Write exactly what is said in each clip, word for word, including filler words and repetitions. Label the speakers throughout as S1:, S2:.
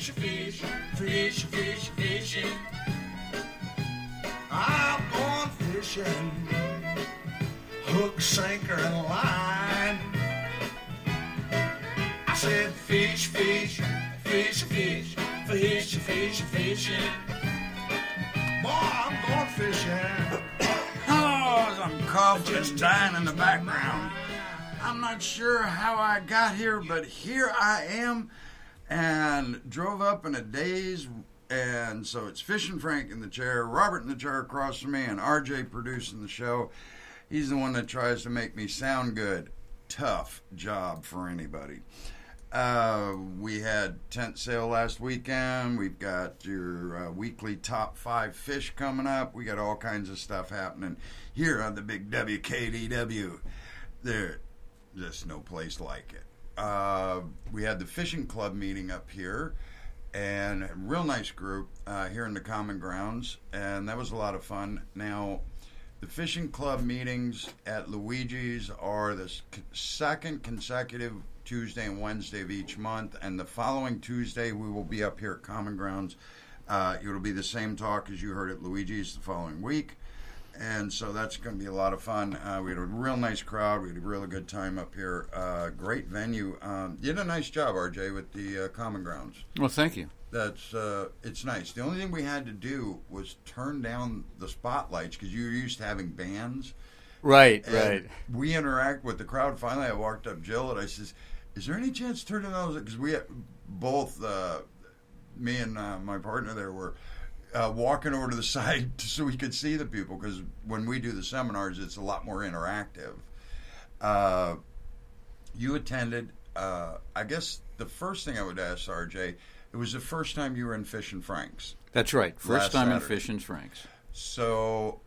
S1: fish, fish, fish, fish, fishing. I'm going fishing, hook, sinker, and line. I said fish, fish, fish, fish, fish, fish, fishing. Boy, I'm going fishing.
S2: Oh, I'm coughing and dying in the background. I'm not sure how I got here, but here I am, and drove up in a daze. And so it's Fish and Frank in the chair, Robert in the chair across from me, and R J producing the show. He's the one that tries to make me sound good. Tough job for anybody. Uh, we had tent sale last weekend. We've got your uh, weekly top five fish coming up. We got all kinds of stuff happening here on the big W K D W. There's just no place like it. Uh, we had the fishing club meeting up here. And a real nice group uh, here in the Common Grounds, and that was a lot of fun. Now, the fishing club meetings at Luigi's are the second consecutive Tuesday and Wednesday of each month, and the following Tuesday we will be up here at Common Grounds. Uh, it'll be the same talk as you heard at Luigi's the following week, and so that's going to be a lot of fun. Uh, we had a real nice crowd. We had a really good time up here. Uh, great venue. Um, you did a nice job, R J, with the uh, Common Grounds.
S3: Well, thank you.
S2: That's uh, it's nice. The only thing we had to do was turn down the spotlights because you were used to having bands.
S3: Right,
S2: and
S3: right.
S2: We interact with the crowd. Finally, I walked up Jill and I says, "Is there any chance to turn it on?" Because we had both, uh, me and uh, my partner there were uh, walking over to the side so we could see the people. Because when we do the seminars, it's a lot more interactive. Uh, you attended. Uh, I guess the first thing I would ask R J. It was the first time you were in Fish and Frank's.
S3: That's right. First time
S2: Saturday.
S3: in Fish and Frank's.
S2: So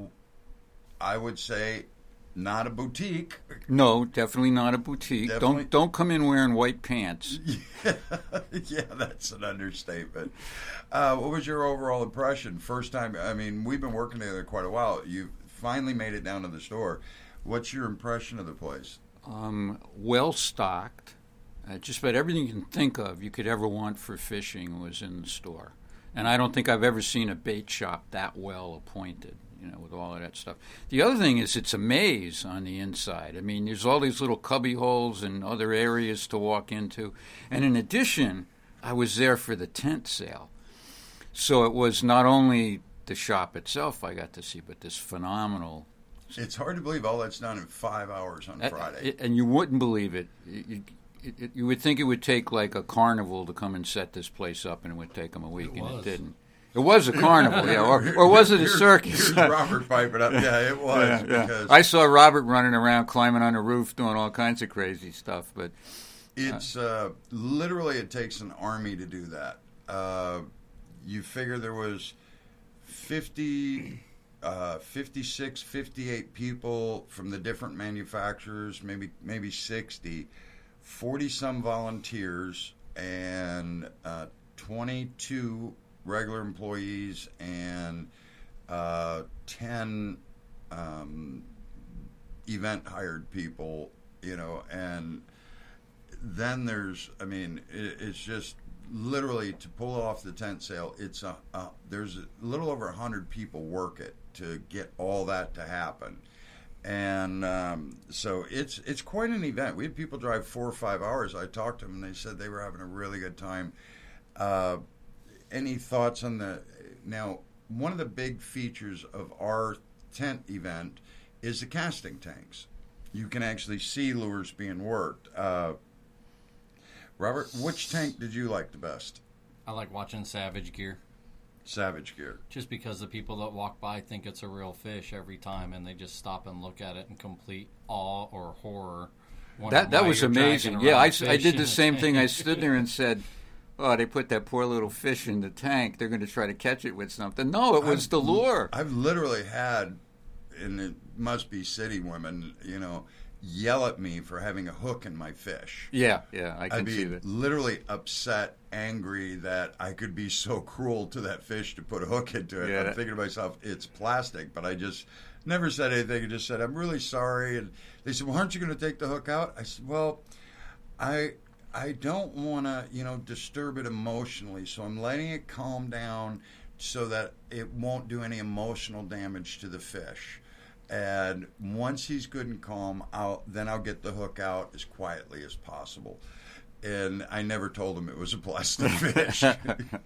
S2: I would say not a boutique.
S3: No, definitely not a boutique.
S2: Definitely.
S3: Don't don't come in wearing white pants.
S2: Yeah, yeah, that's an understatement. Uh, what was your overall impression? First time, I mean, we've been working together quite a while. You finally made it down to the store. What's your impression of the place?
S3: Um, well stocked. Uh, just about everything you can think of you could ever want for fishing was in the store. And I don't think I've ever seen a bait shop that well appointed, you know, with all of that stuff. The other thing is it's a maze on the inside. I mean, there's all these little cubby holes and other areas to walk into. And in addition, I was there for the tent sale. So it was not only the shop itself I got to see, but this phenomenal...
S2: It's hard to believe all that's done in five hours on Friday.
S3: And you wouldn't believe it. You, It, it, you would think it would take like a carnival to come and set this place up, and it would take them a week,
S4: it
S3: and
S4: was.
S3: it didn't. It was a carnival, yeah, or, or was it a circus?
S2: Here's Robert piping up. Yeah, it was.
S3: Yeah, yeah.
S2: Because
S3: I saw Robert running around, climbing on the roof, doing all kinds of crazy stuff. But
S2: it's uh, literally it takes an army to do that. Uh, you figure there was fifty, uh, fifty-six, fifty-eight people from the different manufacturers, maybe maybe sixty. forty-some volunteers and uh, twenty-two regular employees and uh, ten um, event hired people, you know, and then there's, I mean, it, it's just literally to pull off the tent sale, it's a, a there's a little over one hundred people work it to get all that to happen. And um, so it's it's quite an event. We had people drive four or five hours. I talked to them, and they said they were having a really good time. Uh, any thoughts on the... Now, one of the big features of our tent event is the casting tanks. You can actually see lures being worked. Uh, Robert, which tank did you like the best?
S4: I like watching Savage Gear.
S2: Savage Gear.
S4: Just because the people that walk by think it's a real fish every time, and they just stop and look at it in complete awe or horror.
S3: That that was amazing. Yeah, I, I did the same thing. I stood there and said, "Oh, they put that poor little fish in the tank. They're going to try to catch it with something." No, it was
S2: I've,
S3: the lure.
S2: I've literally had, and it must be city women, you know, yell at me for having a hook in my fish.
S3: Yeah, yeah, I can
S2: I'd be
S3: see that.
S2: Literally upset, angry that I could be so cruel to that fish to put a hook into it.
S3: Yeah.
S2: I'm thinking to myself, it's plastic, but I just never said anything. I just said, I'm really sorry. And they said, well, aren't you going to take the hook out? I said, well, I I don't want to, you know, disturb it emotionally, so I'm letting it calm down so that it won't do any emotional damage to the fish. And once he's good and calm, I'll then I'll get the hook out as quietly as possible. And I never told him it was a plastic fish.
S4: Yeah.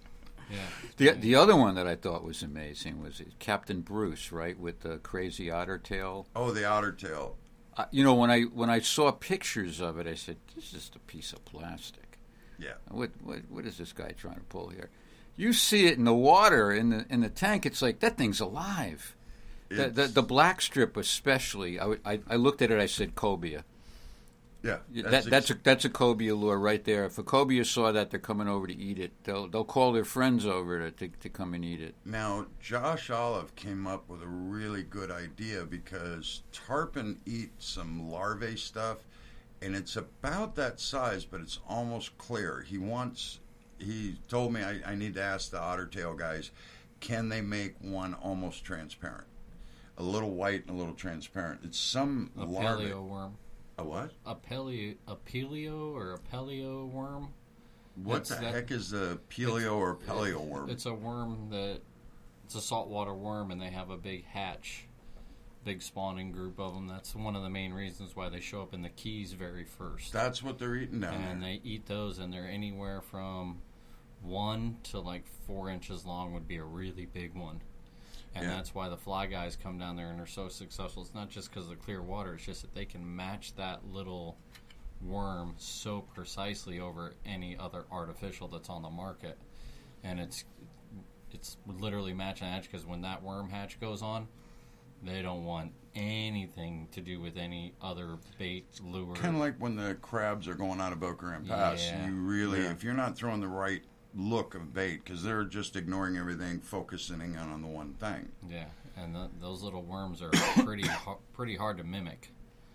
S3: The the other one that I thought was amazing was Captain Bruce, right, with the crazy otter tail.
S2: Oh, the otter tail.
S3: Uh, you know, when I when I saw pictures of it, I said, "This is just a piece of plastic.
S2: Yeah.
S3: What what what is this guy trying to pull here?" You see it in the water in the in the tank. It's like that thing's alive. The, the the black strip especially. I, I, I looked at it. I said cobia.
S2: Yeah.
S3: That, that's a that's a cobia lure right there. If a cobia saw that, they're coming over to eat it. They'll they'll call their friends over to to, to come and eat it.
S2: Now, Josh Olive came up with a really good idea because tarpon eat some larvae stuff, and it's about that size, but it's almost clear. He wants. He told me I, I need to ask the otter tail guys, can they make one almost transparent, a little white and a little transparent? It's some
S4: A
S2: larvae.
S4: paleo worm.
S2: A what?
S4: A paleo, a paleo or a paleo worm.
S2: What
S4: It's
S2: the
S4: that-
S2: heck is the paleo or paleo worm?
S4: It's a worm that it's a saltwater worm, and they have a big hatch, big spawning group of them. That's one of the main reasons why they show up in the Keys very first.
S2: That's what they're eating down
S4: and
S2: there.
S4: they eat those, and they're anywhere from one to like four inches long would be a really big one. And
S2: Yeah.
S4: that's why the fly guys come down there and are so successful. It's not just because of the clear water. It's just that they can match that little worm so precisely over any other artificial that's on the market. And it's it's literally match and hatch, because when that worm hatch goes on, they don't want anything to do with any other bait, lure.
S2: Kind of like when the crabs are going out of Boca Grande Pass.
S4: Yeah.
S2: You really,
S3: Yeah.
S2: if you're not throwing the right look of bait, because they're just ignoring everything, focusing in on the one thing.
S4: Yeah, and th those little worms are pretty ha- pretty hard to mimic.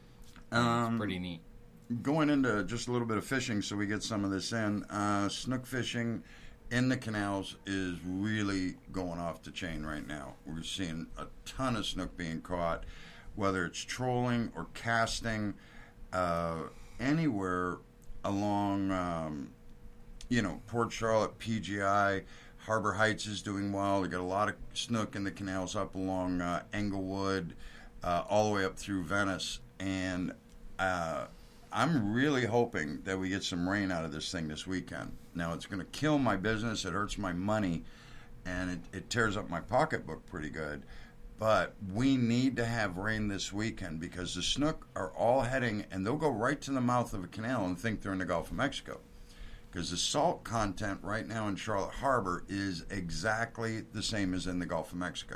S2: Um,
S4: It's pretty neat.
S2: Going into just a little bit of fishing so we get some of this in, uh, snook fishing in the canals is really going off the chain right now. We're seeing a ton of snook being caught, whether it's trolling or casting, uh, anywhere along, um, you know, Port Charlotte, P G I, Harbor Heights is doing well. They got a lot of snook in the canals up along uh, Englewood, uh, all the way up through Venice, and uh, I'm really hoping that we get some rain out of this thing this weekend. Now, it's going to kill my business. It hurts my money, and it, it tears up my pocketbook pretty good. But we need to have rain this weekend because the snook are all heading, and they'll go right to the mouth of a canal and think they're in the Gulf of Mexico. Because the salt content right now in Charlotte Harbor is exactly the same as in the Gulf of Mexico.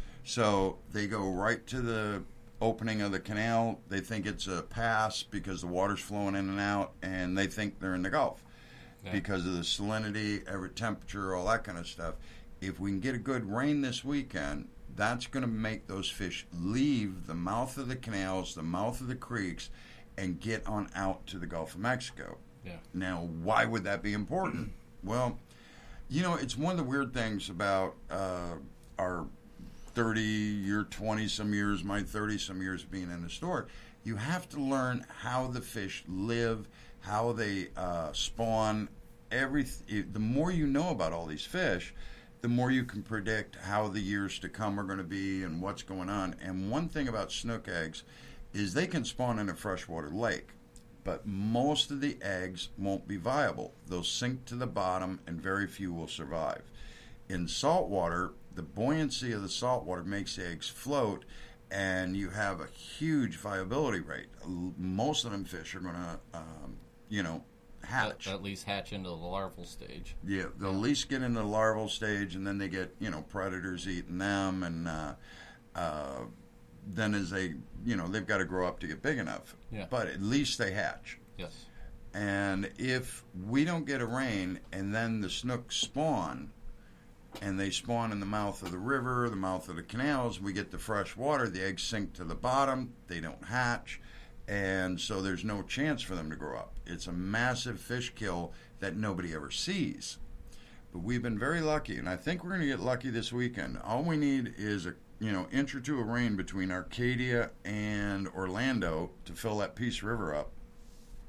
S2: So they go right to the opening of the canal. They think it's a pass because the water's flowing in and out, and they think they're in the Gulf
S4: Yeah.
S2: because of the salinity, every temperature, all that kind of stuff. If we can get a good rain this weekend, that's going to make those fish leave the mouth of the canals, the mouth of the creeks, and get on out to the Gulf of Mexico.
S4: Yeah.
S2: Now, why would that be important? Well, you know, it's one of the weird things about uh, our thirty-year, twenty-some years, my thirty-some years being in the store. You have to learn how the fish live, how they uh, spawn. Every the more you know about all these fish, the more you can predict how the years to come are going to be and what's going on. And one thing about snook eggs is they can spawn in a freshwater lake, but most of the eggs won't be viable. They'll sink to the bottom and very few will survive. In saltwater, the buoyancy of the saltwater makes the eggs float, and you have a huge viability rate. Most of them fish are going to, um, you know, hatch.
S4: At, at least hatch into the larval stage.
S2: Yeah, they'll at least get into the larval stage, and then they get, you know, predators eating them, and uh, uh, then as they, you know, they've got to grow up to get big enough.
S4: Yeah.
S2: But at least they hatch.
S4: Yes.
S2: And if we don't get a rain, and then the snook spawn, and they spawn in the mouth of the river, the mouth of the canals, we get the fresh water, the eggs sink to the bottom, they don't hatch, and so there's no chance for them to grow up. It's a massive fish kill that nobody ever sees. But we've been very lucky, and I think we're going to get lucky this weekend. All we need is a you know inch or two of rain between Arcadia and Orlando to fill that Peace River up.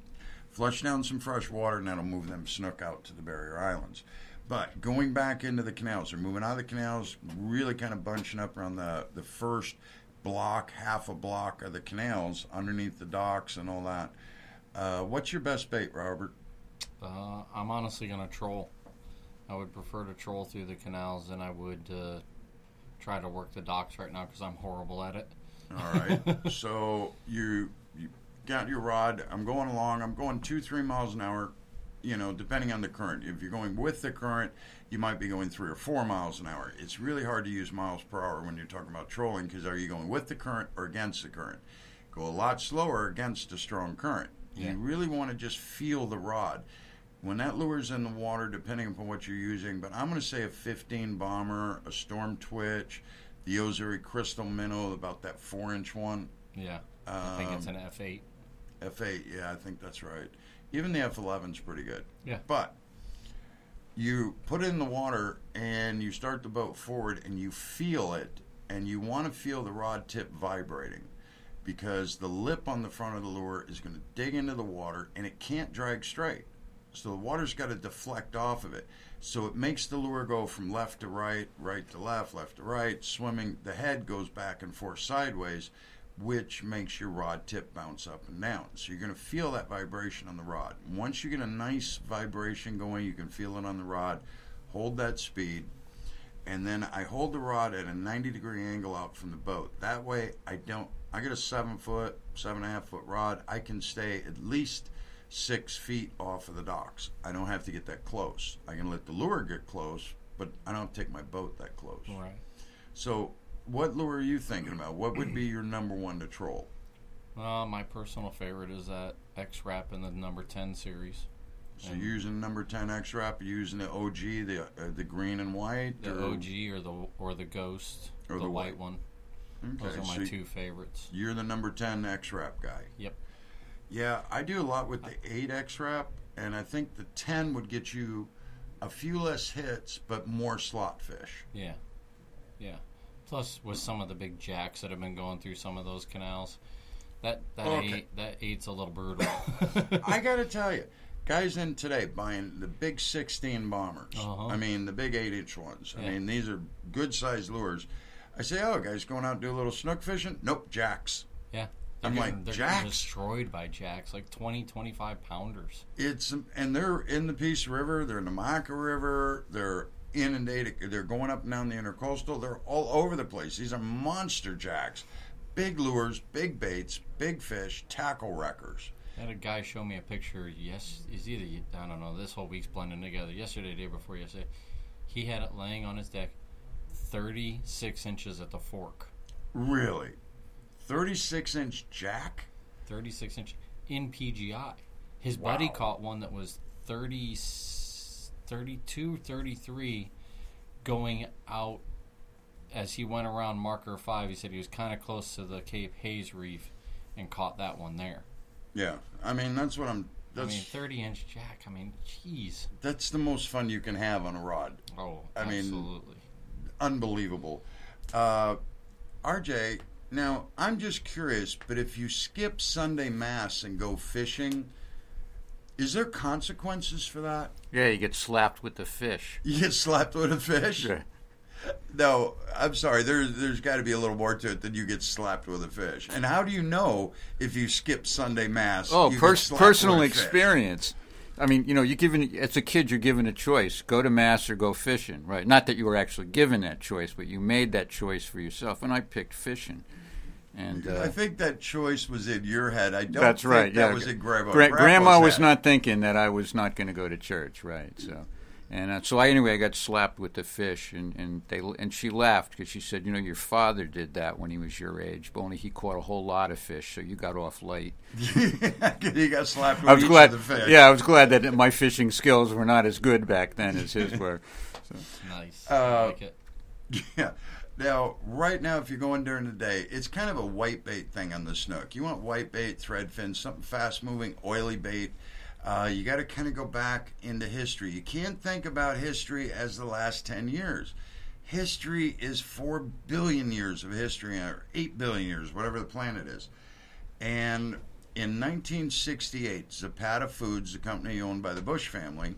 S2: flush down some fresh water, and that'll move them snook out to the barrier islands. But going back into the canals, they're moving out of the canals, really kind of bunching up around the, the first block, half a block of the canals underneath the docks and all that. Uh, what's your best bait, Robert?
S4: Uh, I'm honestly going to troll. I would prefer to troll through the canals than I would uh, try to work the docks right now because I'm horrible at it.
S2: All right. So you, you got your rod. I'm going along. I'm going two, three miles an hour, you know, depending on the current. If you're going with the current, you might be going three or four miles an hour. It's really hard to use miles per hour when you're talking about trolling because are you going with the current or against the current? Go a lot slower against a strong current.
S4: Yeah.
S2: You really want to just feel the rod. When that lure's in the water, depending upon what you're using, but I'm going to say a fifteen bomber, a Storm Twitch, the Ozuri Crystal Minnow, about that four-inch one.
S4: Yeah, I think it's
S2: Um,
S4: an F eight.
S2: F eight, yeah, I think that's right. Even the F eleven's pretty good.
S4: Yeah.
S2: But you put it in the water and you start the boat forward and you feel it, and you want to feel the rod tip vibrating because the lip on the front of the lure is going to dig into the water and it can't drag straight. So the water's got to deflect off of it. So it makes the lure go from left to right, right to left, left to right, swimming. The head goes back and forth sideways, which makes your rod tip bounce up and down. So you're going to feel that vibration on the rod. Once you get a nice vibration going, you can feel it on the rod. Hold that speed. And then I hold the rod at a ninety degree angle out from the boat. That way I don't, I get a seven foot, seven and a half foot rod. I can stay at least six feet off of the docks. I don't have to get that close. I can let the lure get close, but I don't take my boat that close.
S4: Right.
S2: So what lure are you thinking about? What would be your number one to troll?
S4: Uh, my personal favorite is that X-Rap in the number ten series.
S2: So you're using number ten X-Rap, you're using the O G, the uh, the green and white?
S4: The
S2: or,
S4: O G or the or the Ghost,
S2: Or
S4: the,
S2: the
S4: white
S2: white.
S4: one.
S2: Okay,
S4: Those are my
S2: so
S4: two favorites.
S2: you're the number ten X-Rap guy.
S4: Yep.
S2: Yeah, I do a lot with the eight X-Rap, and I think the ten would get you a few less hits, but more slot fish.
S4: Yeah. Yeah. Plus, with some of the big jacks that have been going through some of those canals, that that
S2: Okay.
S4: eight that eight's a little brutal.
S2: I got to tell you, guys in today buying the big sixteen bombers.
S4: Uh-huh.
S2: I mean, the big eight-inch ones. I
S4: Yeah.
S2: mean, these are good-sized lures. I say, oh, guys going out and do a little snook fishing? Nope, jacks.
S4: Yeah. They're
S2: I'm
S4: getting,
S2: like,
S4: they're
S2: jacks?
S4: getting destroyed by jacks, like twenty, twenty-five pounders.
S2: It's and they're in the Peace River, they're in the Maca River, they're inundated, they're going up and down the intercoastal, they're all over the place. These are monster jacks, big lures, big baits, big fish, tackle wreckers.
S4: I had a guy show me a picture. Yes, is either I don't know. This whole week's blending together. Yesterday, day before yesterday, he had it laying on his deck, thirty-six inches at the fork.
S2: Really, thirty-six inch jack.
S4: thirty-six inch in P G I. His buddy
S2: Wow.
S4: caught one that was thirty, thirty-two, thirty-three going out as he went around marker five. He said he was kind of close to the Cape Hayes Reef and caught that one there.
S2: Yeah, I mean that's what I'm. That's
S4: I mean, thirty inch jack. I mean, jeez.
S2: that's the most fun you can have on a rod.
S4: Oh,
S2: I mean,
S4: absolutely.
S2: Unbelievable. Uh, R J, now I'm just curious, but if you skip Sunday Mass and go fishing, is there consequences for that?
S3: Yeah, you get slapped with the fish.
S2: You get slapped with a fish?
S3: Yeah.
S2: No, I'm sorry. There's there's got to be a little more to it than you get slapped with a fish. And how do you know if you skip Sunday Mass?
S3: Oh,
S2: you get
S3: pers-
S2: slapped
S3: personal
S2: with a fish?
S3: experience. I mean, you know, you're given as a kid, you're given a choice: go to mass or go fishing. Right? Not that you were actually given that choice, but you made that choice for yourself. And I picked fishing. And uh,
S2: I think that choice was in your head. I don't
S3: that's
S2: think
S3: right.
S2: that
S3: yeah.
S2: was in Grandma.
S3: Gra-
S2: Grandma's
S3: Grandma was
S2: head.
S3: not thinking that I was not going to go to church, right? So, and uh, so I, anyway, I got slapped with the fish, and, and they and she laughed because she said, you know, your father did that when he was your age, but only he caught a whole lot of fish, so you got off light.
S2: You got slapped with
S3: I was
S2: each
S3: glad.
S2: of the fish.
S3: Yeah, I was glad that my fishing skills were not as good back then as his were. So.
S4: Nice.
S2: Uh,
S4: I like it.
S2: Yeah. Now, right now, if you're going during the day, it's kind of a white bait thing on the snook. You want white bait, thread fin, something fast-moving, oily bait. Uh, you got to kind of go back into history. You can't think about history as the last ten years. History is four billion years of history, or eight billion years, whatever the planet is. And in nineteen sixty-eight, Zapata Foods, the company owned by the Bush family,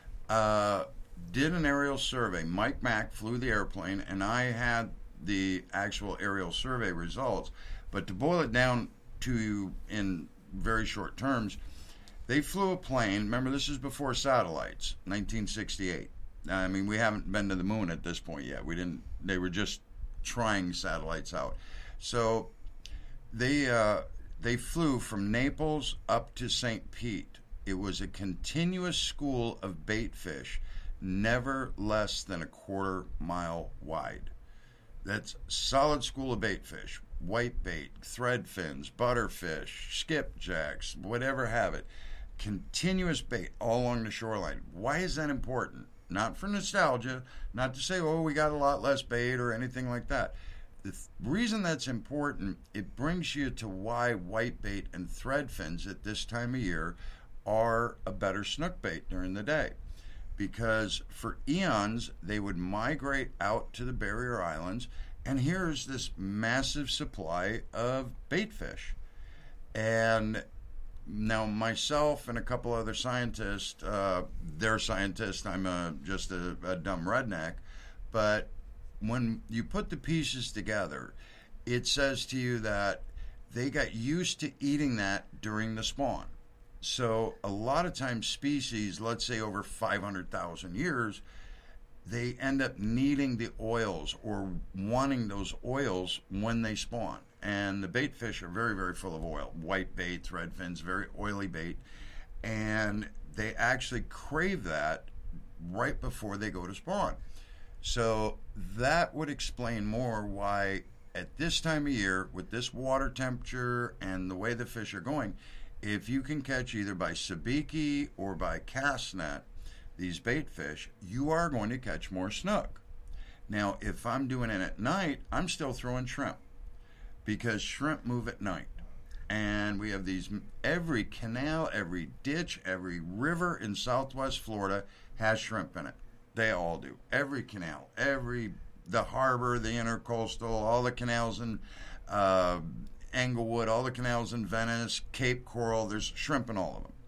S2: uh, did an aerial survey. Mike Mack flew the airplane, and I had the actual aerial survey results. But to boil it down to you in very short terms, they flew a plane. Remember, this is before satellites, nineteen sixty-eight. I mean, we haven't been to the moon at this point yet. We didn't. They were just trying satellites out. So they uh, they flew from Naples up to Saint Pete. It was a continuous school of bait fish, never less than a quarter mile wide. That's solid school of bait fish, white bait, thread fins, butterfish, skipjacks, whatever have it. Continuous bait all along the shoreline. Why is that important? Not for nostalgia, not to say, oh, we got a lot less bait or anything like that. The th- reason that's important, it brings you to why white bait and thread fins at this time of year are a better snook bait during the day. Because for eons, they would migrate out to the barrier islands, and here's this massive supply of bait fish. And now myself and a couple other scientists, uh, they're scientists, I'm a, just a, a dumb redneck, but when you put the pieces together, it says to you that they got used to eating that during the spawn. So a lot of times species, let's say over five hundred thousand years, they end up needing the oils or wanting those oils when they spawn. And the bait fish are very, very full of oil. White bait, thread fins, very oily bait. And they actually crave that right before they go to spawn. So that would explain more why at this time of year, with this water temperature and the way the fish are going, if you can catch either by sabiki or by cast net these bait fish, you are going to catch more snook. Now, if I'm doing it at night, I'm still throwing shrimp, because shrimp move at night. And we have these, every canal, every ditch, every river in southwest Florida has shrimp in it. They all do. Every canal, every, the harbor, the intercoastal, all the canals in uh, Englewood, all the canals in Venice, Cape Coral, there's shrimp in all of them.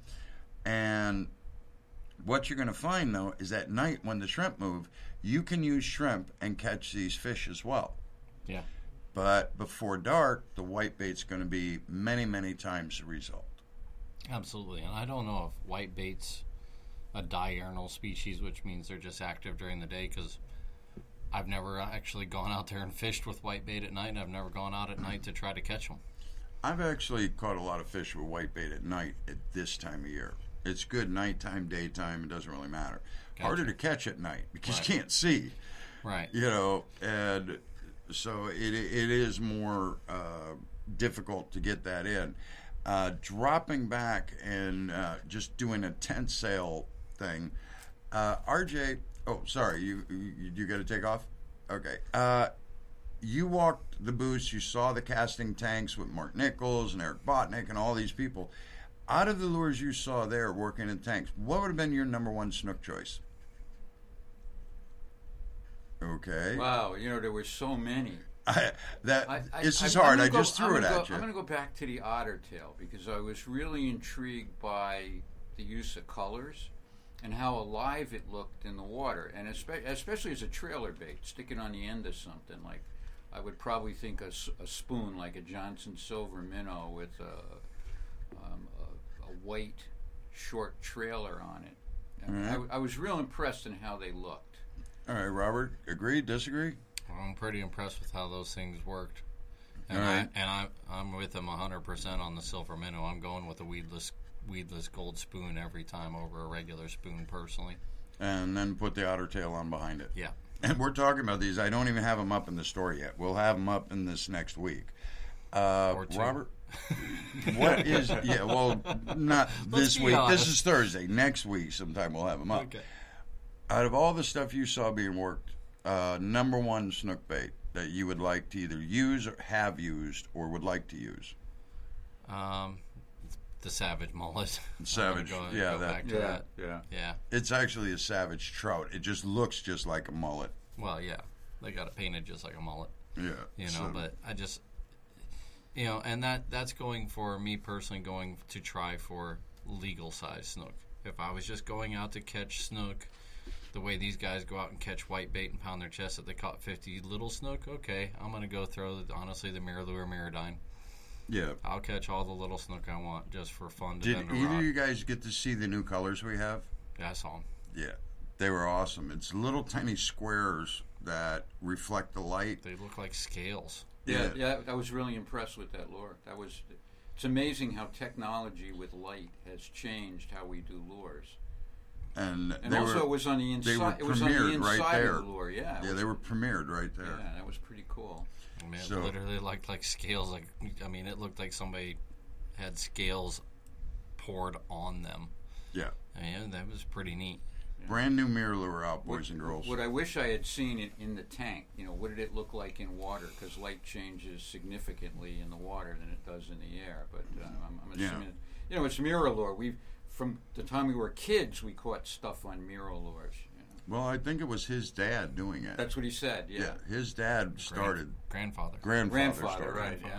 S2: And what you're going to find, though, is at night when the shrimp move, you can use shrimp and catch these fish as well.
S4: Yeah.
S2: But before dark, the white bait's going to be many, many times the result.
S4: Absolutely. And I don't know if white bait's a diurnal species, which means they're just active during the day, because I've never actually gone out there and fished with white bait at night, and I've never gone out at night to try to catch them.
S2: I've actually caught a lot of fish with white bait at night at this time of year. It's good nighttime, daytime, it doesn't really matter.
S4: Gotcha.
S2: Harder to catch at night because
S4: Right.
S2: you can't see.
S4: Right.
S2: You know, and so it it is more uh, difficult to get that in. Uh, dropping back and uh, just doing a tent sale thing. Uh, R J, oh, sorry, you you, you got to take off? Okay. Uh, you walked the booths, you saw the casting tanks with Mark Nichols and Eric Botnick and all these people. Out of the lures you saw there working in tanks, what would have been your number one snook choice? Okay.
S3: Wow, you know, there were so many.
S2: I, that
S3: I, I,
S2: this is
S3: I'm
S2: hard.
S3: gonna
S2: I
S3: go-
S2: just threw
S3: I'm
S2: it
S3: gonna
S2: at
S3: go,
S2: you.
S3: I'm going to go back to the otter tail because I was really intrigued by the use of colors and how alive it looked in the water, and espe- especially as a trailer bait, sticking on the end of something. Like, I would probably think a, s- a spoon, like a Johnson Silver Minnow with a, um, a, a white short trailer on it. And
S2: All right.
S3: I, I was real impressed in how they looked.
S2: All right, Robert. Agree? Disagree?
S4: I'm pretty impressed with how those things worked. And,
S2: All right.
S4: I, and I, I'm with them one hundred percent on the silver minnow. I'm going with a weedless weedless gold spoon every time over a regular spoon, personally.
S2: And then put the otter tail on behind it.
S4: Yeah.
S2: And we're talking about these. I don't even have them up in the store yet. We'll have them up in this next week. Uh,
S4: Or two.
S2: Robert, what is? Yeah, well, not
S4: Let's
S2: this
S4: be
S2: week.
S4: honest.
S2: This is Thursday. Next week, sometime we'll have them up.
S4: Okay.
S2: Out of all the stuff you saw being worked, uh, number one snook bait that you would like to either use or have used or would like to use?
S4: Um, the savage mullet.
S2: Savage,
S4: I'm gonna go,
S2: yeah,
S4: go
S2: that-
S4: back to that.
S3: yeah.
S4: Yeah.
S2: It's actually a savage trout. It just looks just like a mullet.
S4: Well, yeah. They got it painted just like a mullet.
S2: Yeah.
S4: You know,
S2: so-
S4: but I just You know, and that that's going for me personally, going to try for legal size snook. If I was just going out to catch snook the way these guys go out and catch whitebait and pound their chest that they caught fifty little snook, okay, I'm going to go throw, honestly, the MirrOlure Mirrodine.
S2: Yeah.
S4: I'll catch all the little snook I want just for fun to
S2: Did
S4: bend a
S2: either
S4: rock.
S2: of you guys get to see the new colors we have?
S4: Yeah, I saw them.
S2: Yeah. They were awesome. It's little tiny squares that reflect the light.
S4: They look like scales.
S3: Yeah,
S2: Yeah.
S3: yeah, I was really impressed with that lure. That was, it's amazing how technology with light has changed how we do lures.
S2: And,
S3: And
S2: they
S3: also,
S2: were,
S3: it was on the
S2: they were
S3: inside. It was on the
S2: premiered right
S3: inside
S2: there.
S3: of the lure. Yeah, it
S2: Yeah,
S3: was-
S2: they were premiered right there.
S3: Yeah, that was pretty cool.
S4: I mean, it
S2: So-
S4: literally looked like scales. Like, I mean, it looked like somebody had scales poured on them.
S2: Yeah.
S4: I mean, that was pretty neat.
S2: Brand new mirror lure out, boys and girls.
S3: What I wish I had seen it in the tank. You know, what did it look like in water? Because light changes significantly in the water than it does in the air. But uh, I'm, I'm
S2: Yeah.
S3: assuming, you know, it's mirror lure. We, from the time we were kids, we caught stuff on mirror lures. You know?
S2: Well, I think it was his dad doing it.
S3: That's what he said. Yeah,
S2: yeah. His dad started.
S4: Grand, grandfather.
S2: Grandfather,
S3: grandfather,
S2: started.
S3: right? Yeah.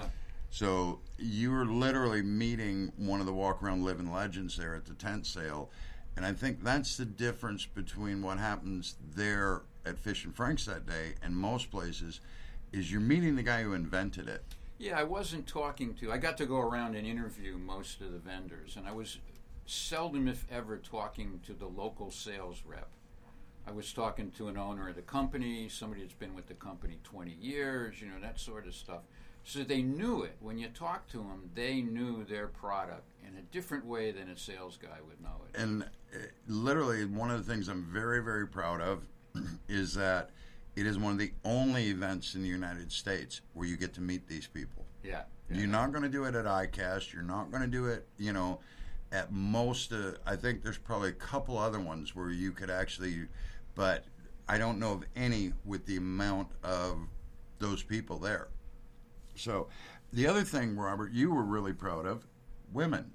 S2: So you were literally meeting one of the walk around living legends there at the tent sale. And I think that's the difference between what happens there at Fish and Frank's that day and most places is you're meeting the guy who invented it.
S3: Yeah, I wasn't talking to. I got to go around and interview most of the vendors, and I was seldom, if ever, talking to the local sales rep. I was talking to an owner of the company, somebody that's been with the company twenty years, you know, that sort of stuff. So they knew it. When you talk to them, they knew their product in a different way than a sales guy would know it.
S2: And uh, literally, one of the things I'm very, very proud of is that it is one of the only events in the United States where you get to meet these people.
S3: Yeah.
S2: You're not going to do it at iCast. You're not going to do it, you know, at most. Uh, I think there's probably a couple other ones where you could actually, but I don't know of any with the amount of those people there. So the other thing, Robert, you were really proud of, women.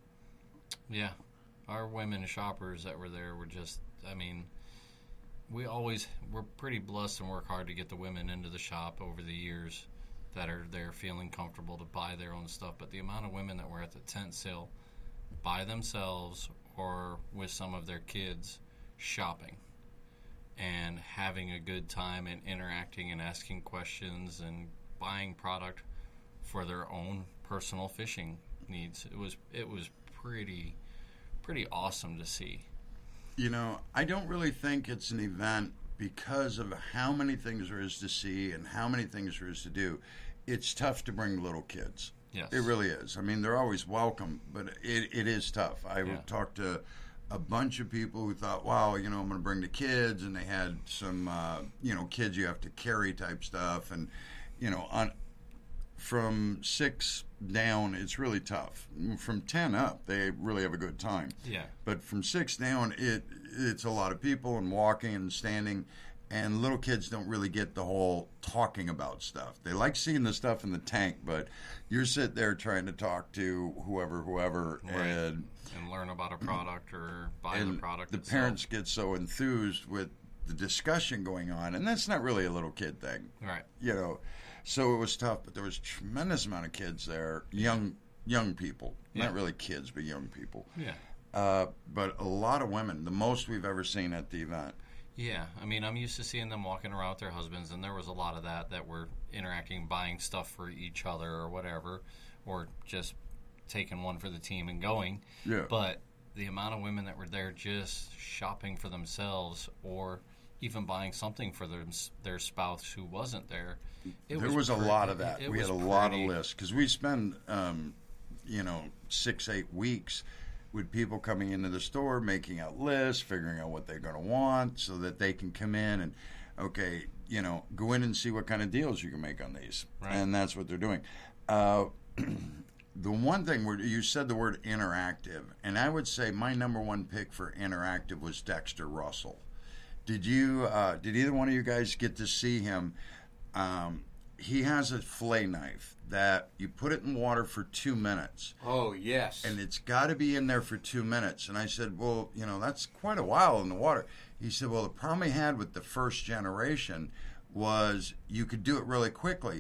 S4: Yeah. Our women shoppers that were there were just, I mean, we always, we're pretty blessed and work hard to get the women into the shop over the years that are there feeling comfortable to buy their own stuff. But the amount of women that were at the tent sale by themselves or with some of their kids shopping and having a good time and interacting and asking questions and buying product for their own personal fishing needs. It was it was pretty pretty awesome to see.
S2: You know, I don't really think it's an event because of how many things there is to see and how many things there is to do. It's tough to bring little kids.
S4: Yes.
S2: It really is. I mean, they're always welcome, but it, it is tough. I
S4: Yeah.
S2: talked to a bunch of people who thought, wow, you know, I'm going to bring the kids, and they had some, uh, you know, kids you have to carry type stuff. And, you know, on from six down, it's really tough. From ten up, they really have a good time.
S4: Yeah.
S2: But from six down, it it's a lot of people and walking and standing, and little kids don't really get the whole talking about stuff. They like seeing the stuff in the tank, but you're sitting there trying to talk to whoever, whoever,
S4: Right.
S2: and
S4: And learn about a product or buy
S2: and
S4: the product
S2: the
S4: itself.
S2: parents get so enthused with the discussion going on, and that's not really a little kid thing,
S4: Right.
S2: you know. So it was tough, but there was a tremendous amount of kids there, young young people,
S4: Yeah.
S2: not really kids, but young people.
S4: Yeah.
S2: Uh, but a lot of women, the most we've ever seen at the event.
S4: Yeah, I mean, I'm used to seeing them walking around with their husbands, and there was a lot of that that were interacting, buying stuff for each other or whatever, or just taking one for the team and going.
S2: Yeah.
S4: But the amount of women that were there just shopping for themselves or even buying something for their, their spouse who wasn't there. It
S2: There was, a
S4: pretty-
S2: lot of that.
S4: it
S2: We had
S4: was
S2: a lot of
S4: pretty-
S2: lists because we spend, um, you know, six, eight weeks with people coming into the store, making out lists, figuring out what they're going to want so that they can come in and, okay, you know, go in and see what kind of deals you can make on these.
S4: Right.
S2: And that's what they're doing. Uh, the one thing where you said the word interactive, and I would say my number one pick for interactive was Dexter Russell. Did you? Uh, did either one of you guys get to see him? Um, he has a fillet knife that you put it in water for two minutes,
S3: Oh, yes.
S2: and it's got to be in there for two minutes. And I said, well, you know, that's quite a while in the water. He said, well, the problem he had with the first generation was you could do it really quickly,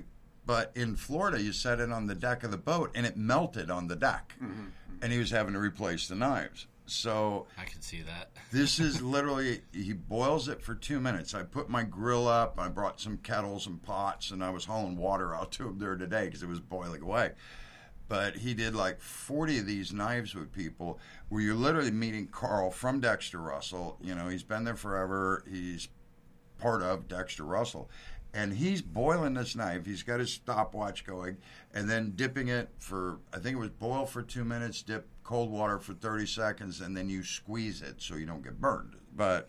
S2: But in Florida, you set it on the deck of the boat, and it melted on the deck. Mm-hmm. And he was having to replace the knives. So
S4: I can see that.
S2: This is literally, he boils it for two minutes. I put my grill up. I brought some kettles and pots, and I was hauling water out to him there today because it was boiling away. But he did like forty of these knives with people where you're literally meeting Carl from Dexter Russell. You know, he's been there forever. He's part of Dexter Russell. And he's boiling this knife. He's got his stopwatch going, and then dipping it for, I think it was boil for two minutes, dip cold water for thirty seconds, and then you squeeze it so you don't get burned. But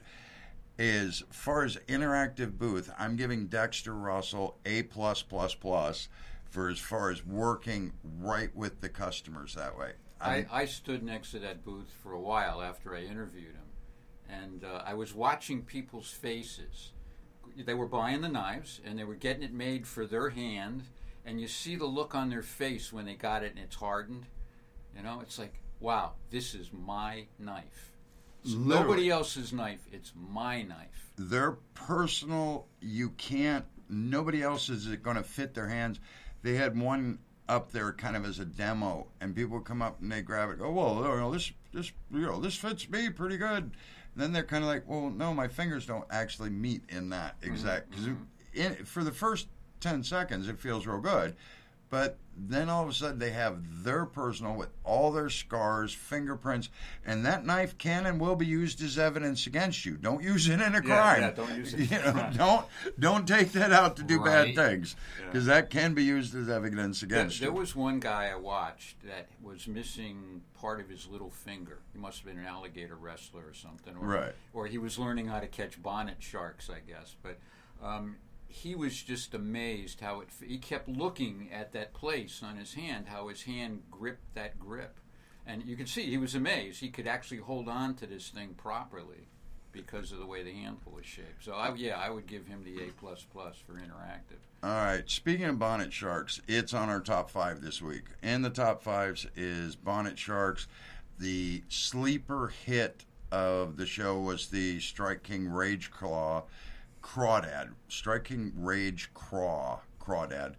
S2: as far as interactive booth, I'm giving Dexter Russell A plus plus plus for as far as working right with the customers that way.
S3: I, I stood next to that booth for a while after I interviewed him, and uh, I was watching people's faces. They were buying the knives, and they were getting it made for their hand, and you see the look on their face when they got it and it's hardened. You know, it's like, wow, this is my knife. It's nobody else's knife. It's my knife.
S2: They're personal. You can't, nobody else is going to fit their hands. They had one up there kind of as a demo, and people would come up and they grab it, go, well, you know, this, this, you know, this fits me pretty good. And then they're kind of like, well, no, my fingers don't actually meet in that exact. Because mm-hmm. for the first ten seconds, it feels real good. But then all of a sudden, they have their personal with all their scars, fingerprints, and that knife can and will be used as evidence against you. Don't use it in a crime.
S3: Yeah, yeah, don't use it.
S2: You know, don't don't take that out to do
S4: Right.
S2: bad things, because yeah. that can be used as evidence against
S3: there,
S2: you.
S3: There was one guy I watched that was missing part of his little finger. He must have been an alligator wrestler or something, or,
S2: right?
S3: Or he was learning how to catch bonnet sharks, I guess. But um, he was just amazed how it. He kept looking at that place on his hand, how his hand gripped that grip, and you could see he was amazed. He could actually hold on to this thing properly because of the way the handle was shaped. So, I, yeah, I would give him the A plus plus for interactive.
S2: All right. Speaking of bonnet sharks, it's on our top five this week. In the top fives is bonnet sharks. The sleeper hit of the show was the Strike King Rage Claw. Crawdad, Strike King Rage Craw, Crawdad.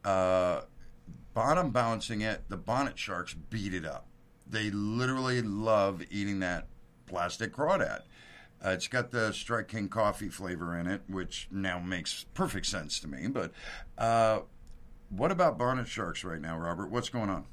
S2: Uh, bottom bouncing it, the bonnet sharks beat it up. They literally love eating that plastic crawdad. Uh, it's got the Strike King coffee flavor in it, which now makes perfect sense to me. But uh, what about bonnet sharks right now, Robert? What's going on?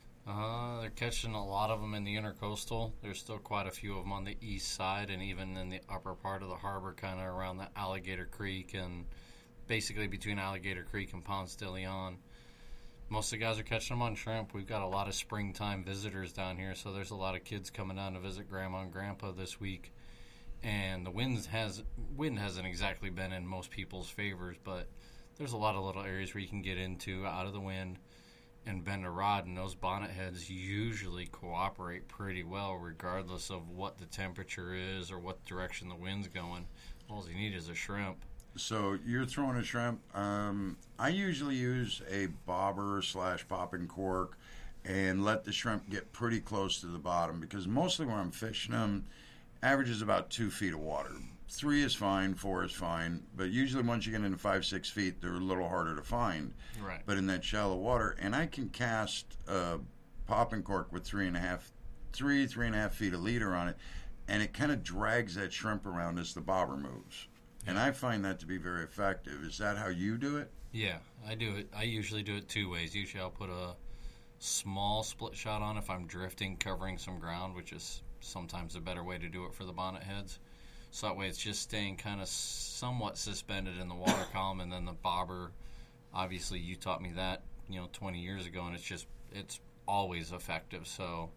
S4: Uh, they're catching a lot of them in the intercoastal. There's still quite a few of them on the east side and even in the upper part of the harbor, kind of around the Alligator Creek and basically between Alligator Creek and Ponce de Leon. Most of the guys are catching them on shrimp. We've got a lot of springtime visitors down here, so there's a lot of kids coming down to visit Grandma and Grandpa this week. And the wind has wind hasn't exactly been in most people's favors, but there's a lot of little areas where you can get into out of the wind and bend a rod, and those bonnet heads usually cooperate pretty well regardless of what the temperature is or what direction the wind's going. All you need is a shrimp.
S2: So you're throwing a shrimp. Um, I usually use a bobber slash popping cork and let the shrimp get pretty close to the bottom, because mostly when I'm fishing them, averages about two feet of water. Three is fine, four is fine, but usually once you get into five, six feet, they're a little harder to find.
S4: Right.
S2: But in that shallow water, and I can cast a popping cork with three and a half, three, three and a half feet of leader on it, and it kind of drags that shrimp around as the bobber moves. Yeah. And I find that to be very effective. Is that how you do it?
S4: Yeah, I do it. I usually do it two ways. Usually I'll put a small split shot on if I'm drifting, covering some ground, which is sometimes a better way to do it for the bonnet heads. So that way it's just staying kind of somewhat suspended in the water column, and then the bobber, obviously you taught me that, you know, twenty years ago, and it's just, it's always effective. So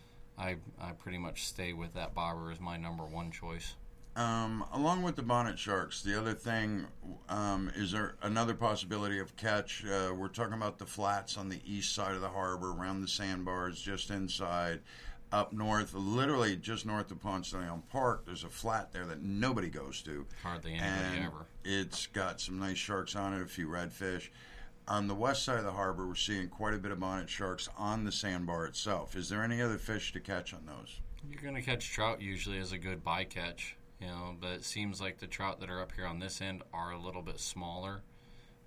S4: I I pretty much stay with that bobber as my number one choice.
S2: Um, along with the bonnet sharks, the other thing, um, is there another possibility of catch? Uh, we're talking about the flats on the east side of the harbor, around the sandbars, just inside. Up north, literally just north of Ponce de Leon Park, there's a flat there that nobody goes to.
S4: Hardly anybody
S2: and
S4: ever.
S2: It's got some nice sharks on it, a few redfish. On the west side of the harbor, we're seeing quite a bit of bonnet sharks on the sandbar itself. Is there any other fish to catch on those?
S4: You're going to catch trout usually as a good bycatch, you know, but it seems like the trout that are up here on this end are a little bit smaller.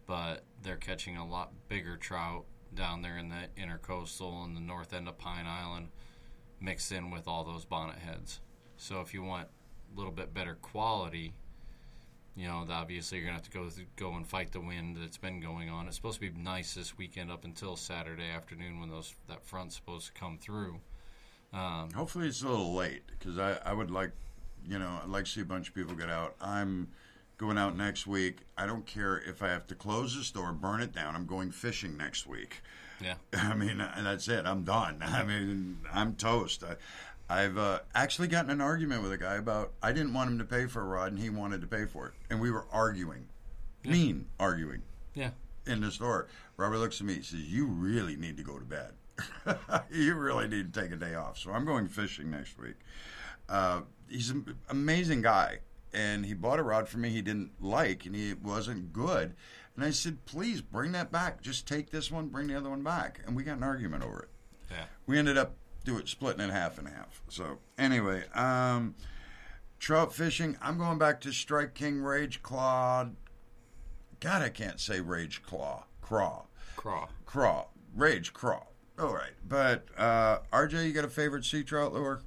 S4: but they're catching a lot bigger trout down there in the intercoastal and the north end of Pine Island, mixed in with all those bonnet heads. So if you want a little bit better quality, you know, obviously you're going to have to go through, go and fight the wind that's been going on. It's supposed to be nice this weekend up until Saturday afternoon when those that front's supposed to come through. Um,
S2: Hopefully it's a little late, because I, I would like, you know, I'd like to see a bunch of people get out. I'm going out next week. I don't care if I have to close the store, burn it down. I'm going fishing next week.
S4: yeah.
S2: I mean, that's it. I'm done. I mean, I'm toast. I, I've uh, actually gotten an argument with a guy about, I didn't want him to pay for a rod, and he wanted to pay for it. And we were arguing.
S4: Yeah.
S2: Mean arguing.
S4: Yeah.
S2: In the store. Robert looks at me and says, you really need to go to bed. You really need to take a day off. So I'm going fishing next week. Uh, he's an amazing guy. And he bought a rod for me he didn't like, and he it wasn't good. And I said, please, bring that back. Just take this one, bring the other one back. And we got an argument over it.
S4: Yeah.
S2: We ended up do it splitting it half and half. So anyway, um, trout fishing, I'm going back to Strike King Rage Claw. God, I can't say Rage Claw. Craw.
S4: Craw.
S2: Craw. Rage Craw. All right. But, uh, R J, you got a favorite sea trout lure?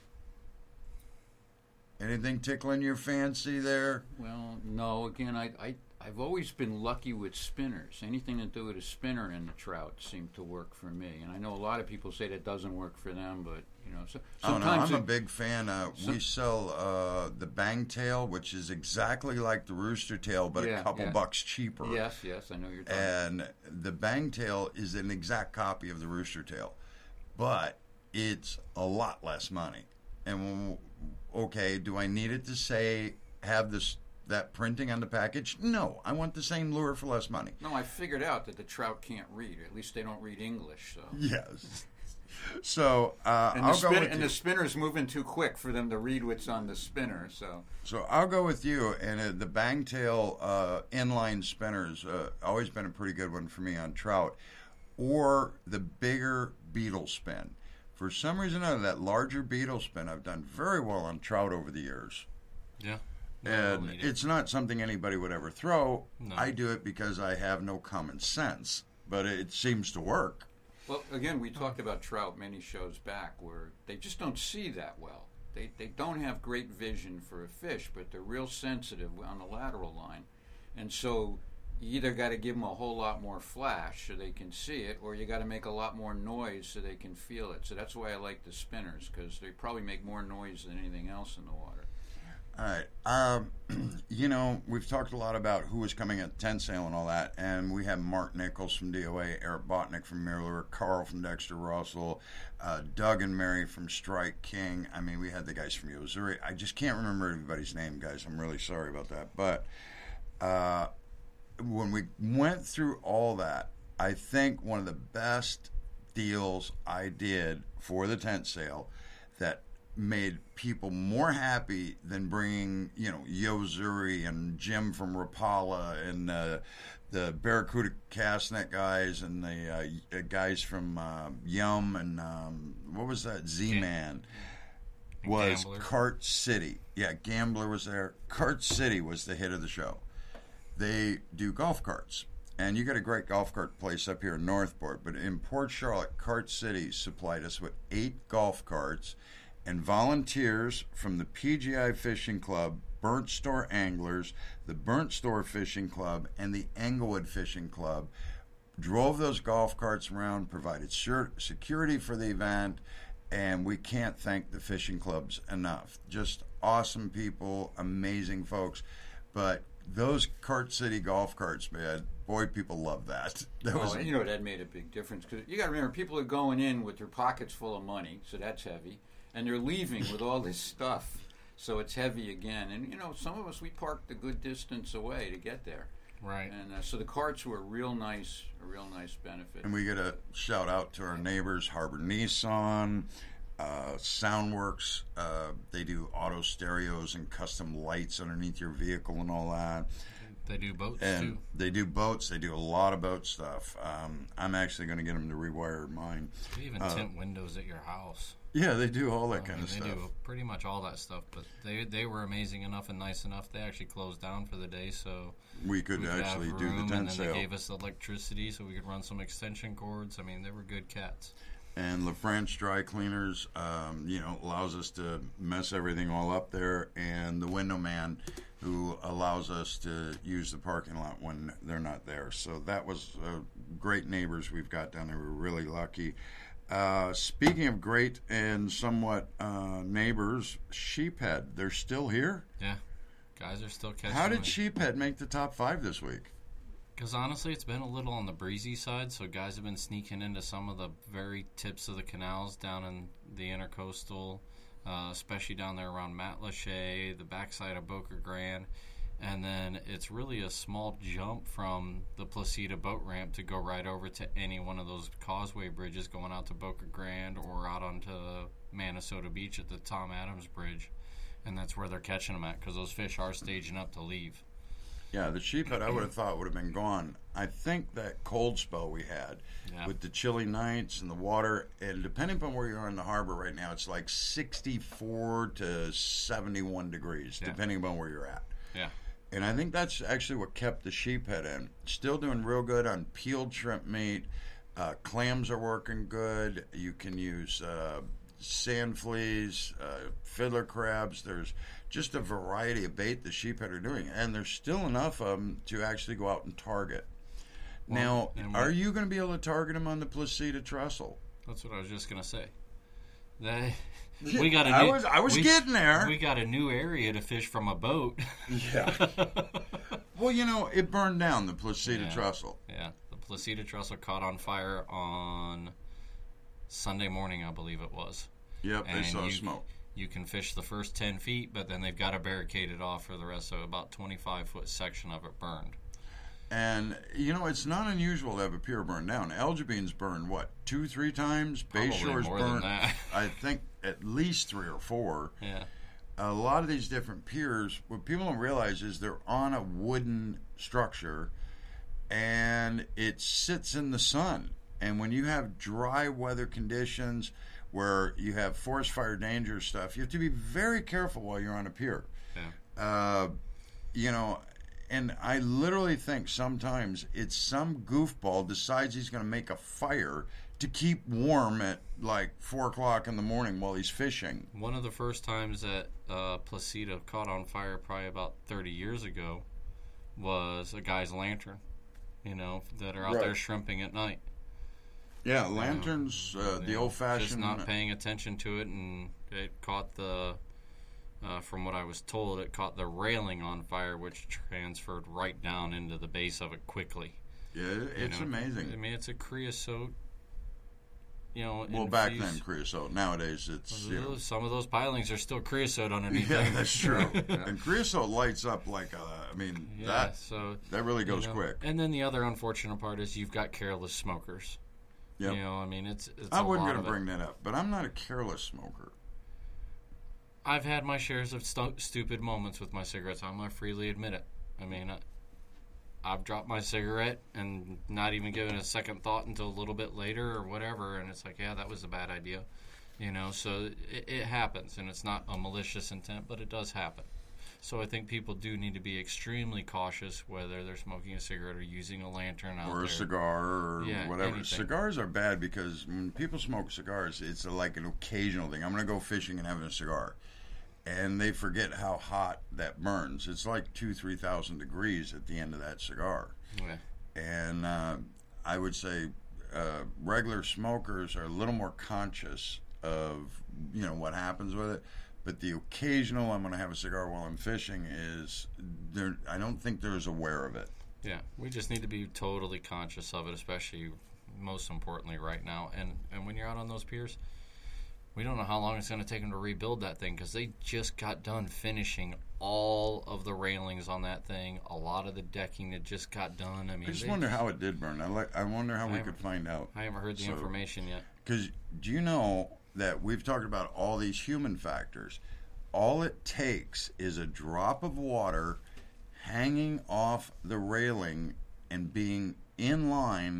S2: Anything tickling your fancy there?
S3: Well, no. Again, I, I, I've always been lucky with spinners. Anything to do with a spinner in the trout seemed to work for me. And I know a lot of people say that doesn't work for them, but, you know, so,
S2: Oh, no,
S3: sometimes
S2: I'm a
S3: it-
S2: big fan. Uh,
S3: So-
S2: we sell uh, the bang tail, which is exactly like the rooster tail, but
S3: Yeah,
S2: a couple
S3: yeah.
S2: bucks cheaper.
S3: Yes, yes, I know you're talking.
S2: And the bang tail is an exact copy of the rooster tail, but it's a lot less money. And when, okay, do I need it to say have this that printing on the package? No, I want the same lure for less money.
S3: No, I figured out that the trout can't read. Or at least they don't read English. So.
S2: Yes. So uh,
S3: And,
S2: I'll
S3: the
S2: go
S3: spin-
S2: with
S3: and
S2: you.
S3: the spinner's moving too quick for them to read what's on the spinner. So
S2: So I'll go with you. And uh, the bangtail uh, inline spinners uh, always been a pretty good one for me on trout, or the bigger beetle spin. For some reason or another, that larger beetle spin I've done very well on trout over the years.
S4: Yeah.
S2: And
S4: No,
S2: it's not something anybody would ever throw.
S4: No.
S2: I do it because I have no common sense, but it seems to work.
S3: Well, again, we talked about trout many shows back where they just don't see that well. They they don't have great vision for a fish, but they're real sensitive on the lateral line. And so you either got to give them a whole lot more flash so they can see it, or you got to make a lot more noise so they can feel it. So that's why I like the spinners, because they probably make more noise than anything else in the water.
S2: All right. Um, you know, we've talked a lot about who was coming at the tent sale and all that, and we have Mark Nichols from D O A, Eric Botnick from Mirror, Carl from Dexter Russell, uh, Doug and Mary from Strike King. I mean, we had the guys from Yozuri. I just can't remember everybody's name, guys. I'm really sorry about that. But uh, when we went through all that, I think one of the best deals I did for the tent sale that made people more happy than bringing, you know, Yozuri and Jim from Rapala and uh, the Barracuda Castnet guys and the uh, guys from uh, Yum and um, what was that, Z-Man, was
S4: Gambler.
S2: Cart City. Yeah, Gambler was there. Cart City was the hit of the show. They do golf carts. And you got a great golf cart place up here in Northport, but in Port Charlotte, Cart City supplied us with eight golf carts, and volunteers from the P G I Fishing Club, Burnt Store Anglers, the Burnt Store Fishing Club, and the Englewood Fishing Club drove those golf carts around, provided sur- security for the event, and we can't thank the fishing clubs enough. Just awesome people, amazing folks. But those Cart City golf carts, man, boy, people love that. That
S3: Well,
S2: was
S3: and you know that made a big difference, because you got to remember, people are going in with their pockets full of money, so that's heavy, and they're leaving with all this stuff, so it's heavy again. And you know, some of us, we parked a good distance away to get there,
S4: Right.
S3: and uh, so the carts were a real nice, a real nice benefit.
S2: And we get a shout out to our neighbors, Harbor Nissan, uh, Soundworks. Uh, they do auto stereos and custom lights underneath your vehicle and all that.
S4: They do boats
S2: And
S4: too.
S2: they do boats. They do a lot of boat stuff. Um, I'm actually going to get them to rewire mine.
S4: They even
S2: uh,
S4: tint windows at your house.
S2: Yeah, they do all that
S4: I
S2: kind
S4: mean,
S2: of
S4: they
S2: stuff.
S4: do pretty much all that stuff, but they they were amazing enough and nice enough. They actually closed down for the day, so
S2: We could
S4: we could
S2: actually
S4: have
S2: do
S4: room,
S2: the
S4: and
S2: tent
S4: then
S2: sale.
S4: they gave us electricity, so we could run some extension cords. I mean, they were good cats.
S2: And LaFrance Dry Cleaners, um, you know, allows us to mess everything all up there. And the Window Man, who allows us to use the parking lot when they're not there. So that was uh, great neighbors we've got down there. We're really lucky. Uh, speaking of great and somewhat uh, neighbors, Sheephead, they're still here?
S4: Yeah, guys are still catching.
S2: How did
S4: them.
S2: Sheephead make the top five this week?
S4: Because honestly, it's been a little on the breezy side, so guys have been sneaking into some of the very tips of the canals down in the intercoastal, uh, especially down there around Matlacha, the backside of Boca Grande. And then it's really a small jump from the Placida boat ramp to go right over to any one of those causeway bridges going out to Boca Grande or out onto Minnesota Beach at the Tom Adams Bridge. And that's where they're catching them at, because those fish are staging up to leave.
S2: Yeah, the Sheephead I would have thought would have been gone. I think that cold spell we had
S4: Yeah.
S2: with the chilly nights and the water, and depending upon where you are in the harbor right now, it's like sixty-four to seventy-one degrees,
S4: Yeah.
S2: depending upon where you're at.
S4: Yeah.
S2: And I think that's actually what kept the Sheephead in. Still doing real good on peeled shrimp meat. Uh, clams are working good. You can use uh, sand fleas, uh, fiddler crabs. There's just a variety of bait the Sheephead are doing. And there's still enough of them to actually go out and target.
S4: Well,
S2: now,
S4: and we-
S2: are you going to be able to target them on the Placida trestle?
S4: That's what I was just gonna say. They, we got a new,
S2: I was, I was
S4: we,
S2: getting there.
S4: We got a new area to fish from a boat.
S2: Yeah. Well, you know, it burned down, the Placida
S4: Yeah.
S2: trestle.
S4: Yeah, the Placida trestle caught on fire on Sunday morning, I believe it was.
S2: Yep, they
S4: And
S2: saw
S4: you,
S2: smoke.
S4: You can fish the first ten feet, but then they've got to barricade it off for the rest of about twenty-five foot section of it burned.
S2: And, you know, it's not unusual to have a pier burned down. Algibine's burned, what, two, three times?
S4: Probably
S2: Bayshore's
S4: more than
S2: burned,
S4: that.
S2: I think, at least three or four.
S4: Yeah.
S2: A lot of these different piers, what people don't realize is they're on a wooden structure, and it sits in the sun. And when you have dry weather conditions where you have forest fire danger stuff, you have to be very careful while you're on a pier.
S4: Yeah.
S2: Uh, you know, and I literally think sometimes it's some goofball decides he's going to make a fire to keep warm at like four o'clock in the morning while he's fishing.
S4: One of the first times that uh, Placida caught on fire, probably about thirty years ago, was a guy's lantern, you know, that are out
S2: Right.
S4: there shrimping at night.
S2: Yeah, lanterns, uh,
S4: You
S2: the
S4: know,
S2: old-fashioned.
S4: Just not paying attention to it, and it caught the, uh, from what I was told, it caught the railing on fire, which transferred right down into the base of it quickly.
S2: Yeah,
S4: you
S2: it's
S4: know.
S2: amazing.
S4: I mean, it's a creosote, you know.
S2: Well, back
S4: infused-
S2: then, creosote. Nowadays, it's you know,
S4: Some of those pilings are still creosote underneath
S2: yeah,
S4: them.
S2: that's true. And creosote lights up like uh, I mean
S4: Yeah,
S2: that
S4: so
S2: that really goes
S4: you know,
S2: quick.
S4: And then the other unfortunate part is you've got careless smokers.
S2: Yep.
S4: You know, I mean, it's. it's
S2: I
S4: a
S2: wasn't
S4: lot
S2: going to
S4: of it.
S2: bring that up, but I'm not a careless smoker.
S4: I've had my shares of stu- stupid moments with my cigarettes. I'm going to freely admit it. I mean, I, I've dropped my cigarette and not even given a second thought until a little bit later or whatever, and it's like, yeah, that was a bad idea. You know, so it, it happens, and it's not a malicious intent, but it does happen. So I think people do need to be extremely cautious whether they're smoking a cigarette or using a lantern out
S2: Or
S4: there.
S2: a cigar or
S4: Yeah,
S2: whatever.
S4: anything.
S2: Cigars are bad because when people smoke cigars, it's like an occasional thing. I'm going to go fishing and having a cigar. And they forget how hot that burns. It's like two, three thousand degrees at the end of that cigar.
S4: Yeah.
S2: And uh, I would say uh, regular smokers are a little more conscious of, you know, what happens with it. But the occasional I'm going to have a cigar while I'm fishing is, there. I don't think they're as aware of it.
S4: Yeah, we just need to be totally conscious of it, especially most importantly right now. And and when you're out on those piers, we don't know how long it's going to take them to rebuild that thing because they just got done finishing all of the railings on that thing. A lot of the decking that just got done. I mean,
S2: I just
S4: they
S2: wonder how it did burn. I like. I wonder how
S4: I
S2: we
S4: haven't-
S2: could find out.
S4: I haven't heard the
S2: So-
S4: information yet.
S2: Because do you know that we've talked about all these human factors? All it takes is a drop of water hanging off the railing and being in line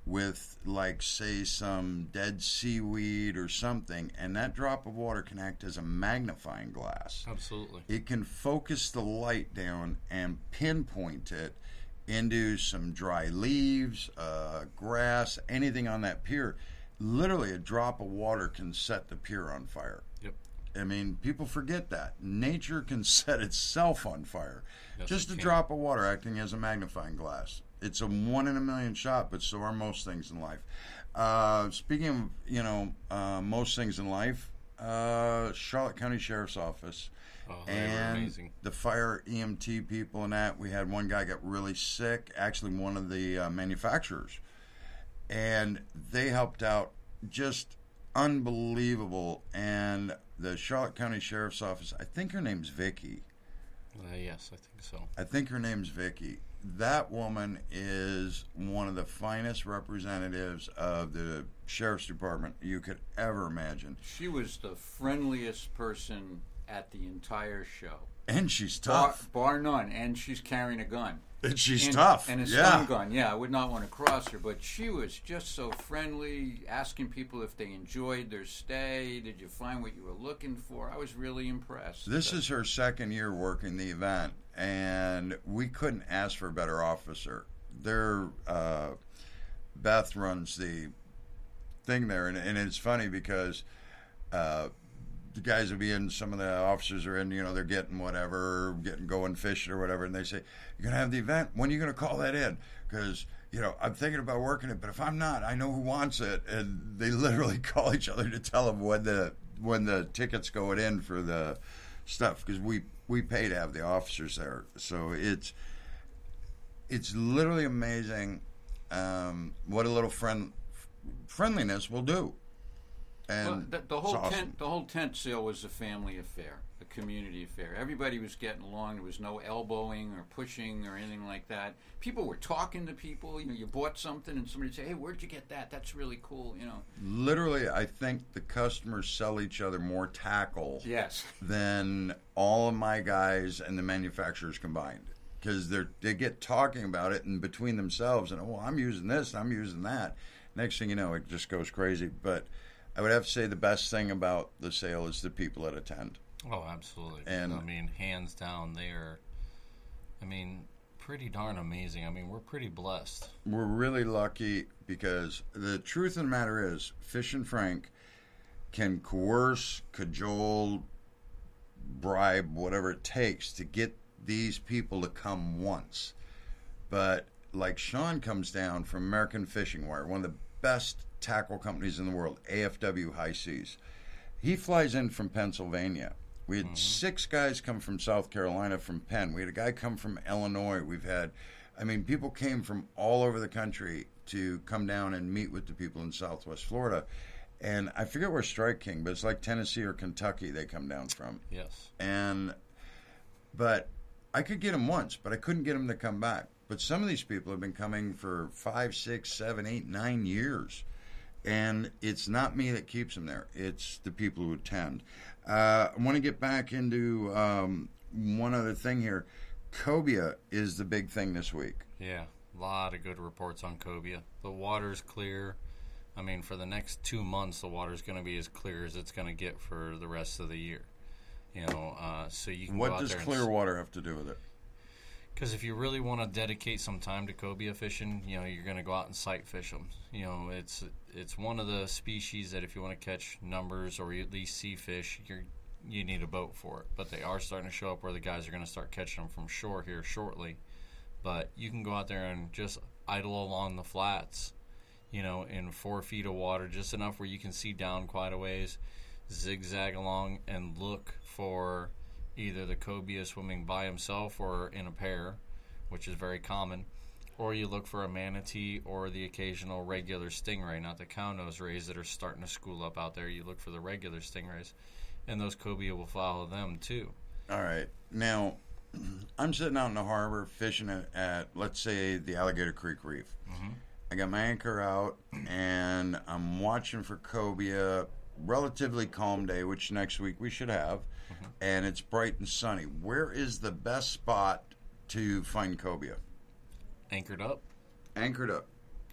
S2: with, like, say, some dead seaweed or something, and that drop of water can act as a magnifying glass.
S4: Absolutely.
S2: It can focus the light down and pinpoint it into some dry leaves, uh, grass, anything on that pier. Literally, a drop of water can set the pier on fire.
S4: Yep.
S2: I mean, people forget that. Nature can set itself on fire.
S4: Yes,
S2: Just
S4: it
S2: a
S4: can.
S2: drop of water acting as a magnifying glass. It's a one in a million shot, but so are most things in life. Uh, speaking of, you know, uh, most things in life, uh, Charlotte County Sheriff's Office.
S4: Oh, they were
S2: And
S4: amazing.
S2: the fire E M T people and that, we had one guy get really sick, actually one of the uh, manufacturers. And they helped out just unbelievable. And the Charlotte County Sheriff's Office, I think her name's Vicky.
S4: Uh, yes, I think so.
S2: I think her name's Vicky. That woman is one of the finest representatives of the Sheriff's Department you could ever imagine.
S3: She was the friendliest person at the entire show.
S2: And she's
S3: Bar,
S2: tough.
S3: bar none. And she's carrying a gun.
S2: And she's
S3: and,
S2: tough.
S3: And a
S2: yeah.
S3: stun gun. Yeah, I would not want to cross her, but she was just so friendly, asking people if they enjoyed their stay. Did you find what you were looking for? I was really impressed.
S2: This
S3: But-
S2: is her second year working the event, and we couldn't ask for a better officer. Their uh, Beth runs the thing there, and, and it's funny because uh, the guys will be in, some of the officers are in, you know, they're getting whatever, getting going fishing or whatever, and they say, "You're going to have the event? When are you going to call that in? Because, you know, I'm thinking about working it, but if I'm not, I know who wants it." And they literally call each other to tell them when the when the tickets going in for the stuff, because we we pay to have the officers there. So it's it's literally amazing um, what a little friend friendliness will do. And
S3: Well, the, the whole
S2: it's awesome.
S3: tent, the whole tent sale was a family affair, a community affair. Everybody was getting along. There was no elbowing or pushing or anything like that. People were talking to people. You know, you bought something and somebody would say, "Hey, where'd you get that? That's really cool." You know.
S2: Literally, I think the customers sell each other more tackle
S3: Yes.
S2: than all of my guys and the manufacturers combined, because they they get talking about it and between themselves, and, "Oh, I'm using this, I'm using that." Next thing you know, it just goes crazy. But I would have to say the best thing about the sale is the people that attend.
S4: Oh, absolutely.
S2: And-
S4: I mean, hands down, they are, I mean, pretty darn amazing. I mean, we're pretty blessed.
S2: We're really lucky because the truth of the matter is, Fish and Frank can coerce, cajole, bribe, whatever it takes to get these people to come once. But like Sean comes down from American Fishing Wire, one of the best tackle companies in the world, A F W High Seas. He flies in from Pennsylvania. We had mm-hmm. six guys come from South Carolina from Penn. We had a guy come from Illinois. We've had, I mean, people came from all over the country to come down and meet with the people in Southwest Florida. And I forget where Strike King, but it's like Tennessee or Kentucky they come down from.
S4: Yes.
S2: And, but I could get them once, but I couldn't get them to come back. But some of these people have been coming for five, six, seven, eight, nine years. And it's not me that keeps them there. It's the people who attend. Uh, I want to get back into um, one other thing here. Cobia is the big thing this week.
S4: Yeah, a lot of good reports on cobia. The water's clear. I mean, for the next two months, the water's going to be as clear as it's going to get for the rest of the year. You know, uh, so you can
S2: What
S4: go out
S2: does
S4: there
S2: clear
S4: and,
S2: water have to do with it?
S4: Because if you really want to dedicate some time to cobia fishing, you know, you're going to go out and sight fish them. You know, it's it's one of the species that if you want to catch numbers or at least see fish, you're you need a boat for it. But they are starting to show up where the guys are going to start catching them from shore here shortly. But you can go out there and just idle along the flats, you know, in four feet of water, just enough where you can see down quite a ways, zigzag along and look for either the cobia swimming by himself or in a pair, which is very common, or you look for a manatee or the occasional regular stingray, not the cow nose rays that are starting to school up out there. You look for the regular stingrays, and those cobia will follow them too.
S2: All right. Now, I'm sitting out in the harbor fishing at, at let's say, the Alligator Creek Reef.
S4: Mm-hmm.
S2: I got my anchor out, and I'm watching for cobia. Relatively calm day, which next week we should have, mm-hmm. and it's bright and sunny. Where is the best spot to find cobia?
S4: Anchored up.
S2: Anchored up.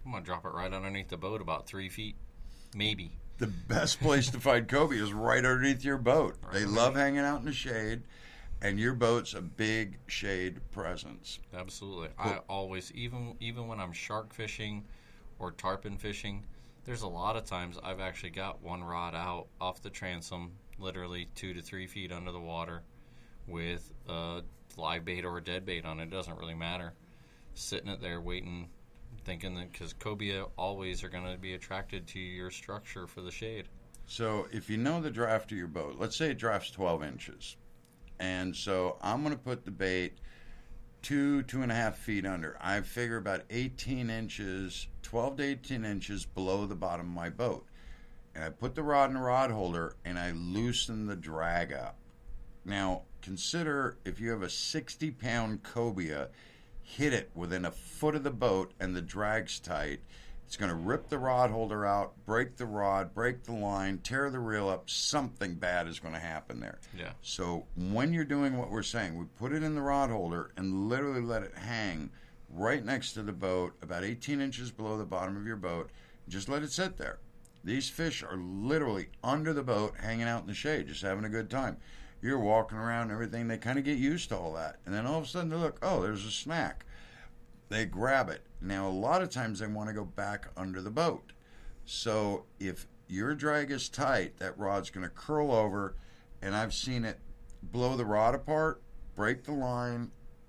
S4: I'm going to drop it right underneath the boat about three feet, maybe.
S2: The best place to find cobia is right underneath your boat.
S4: Right
S2: they
S4: underneath.
S2: love hanging out in the shade, and your boat's a big shade presence.
S4: Absolutely. I always, even even when I'm shark fishing or tarpon fishing, there's a lot of times I've actually got one rod out off the transom, literally two to three feet under the water, with a live bait or a dead bait on it. It doesn't really matter. Sitting it there waiting, thinking that because cobia always are going to be attracted to your structure for the shade.
S2: So if you know the draft of your boat, let's say it drafts twelve inches. And so I'm going to put the bait two, two and a half feet under. I figure about eighteen inches, twelve to eighteen inches below the bottom of my boat. And I put the rod in the rod holder and I loosen the drag up. Now, consider if you have a sixty pound cobia, hit it within a foot of the boat and the drag's tight. It's going to rip the rod holder out, break the rod, break the line, tear the reel up. Something bad is going to happen there.
S4: Yeah.
S2: So when you're doing what we're saying, we put it in the rod holder and literally let it hang right next to the boat, about eighteen inches below the bottom of your boat. Just let it sit there. These fish are literally under the boat, hanging out in the shade, just having a good time. You're walking around and everything. They kind of get used to all that. And then all of a sudden they look, oh, there's a snack. They grab it. Now, a lot of times they want to go back under the boat. So if your drag is tight, that rod's going to curl over, and I've seen it blow the rod apart, break the line,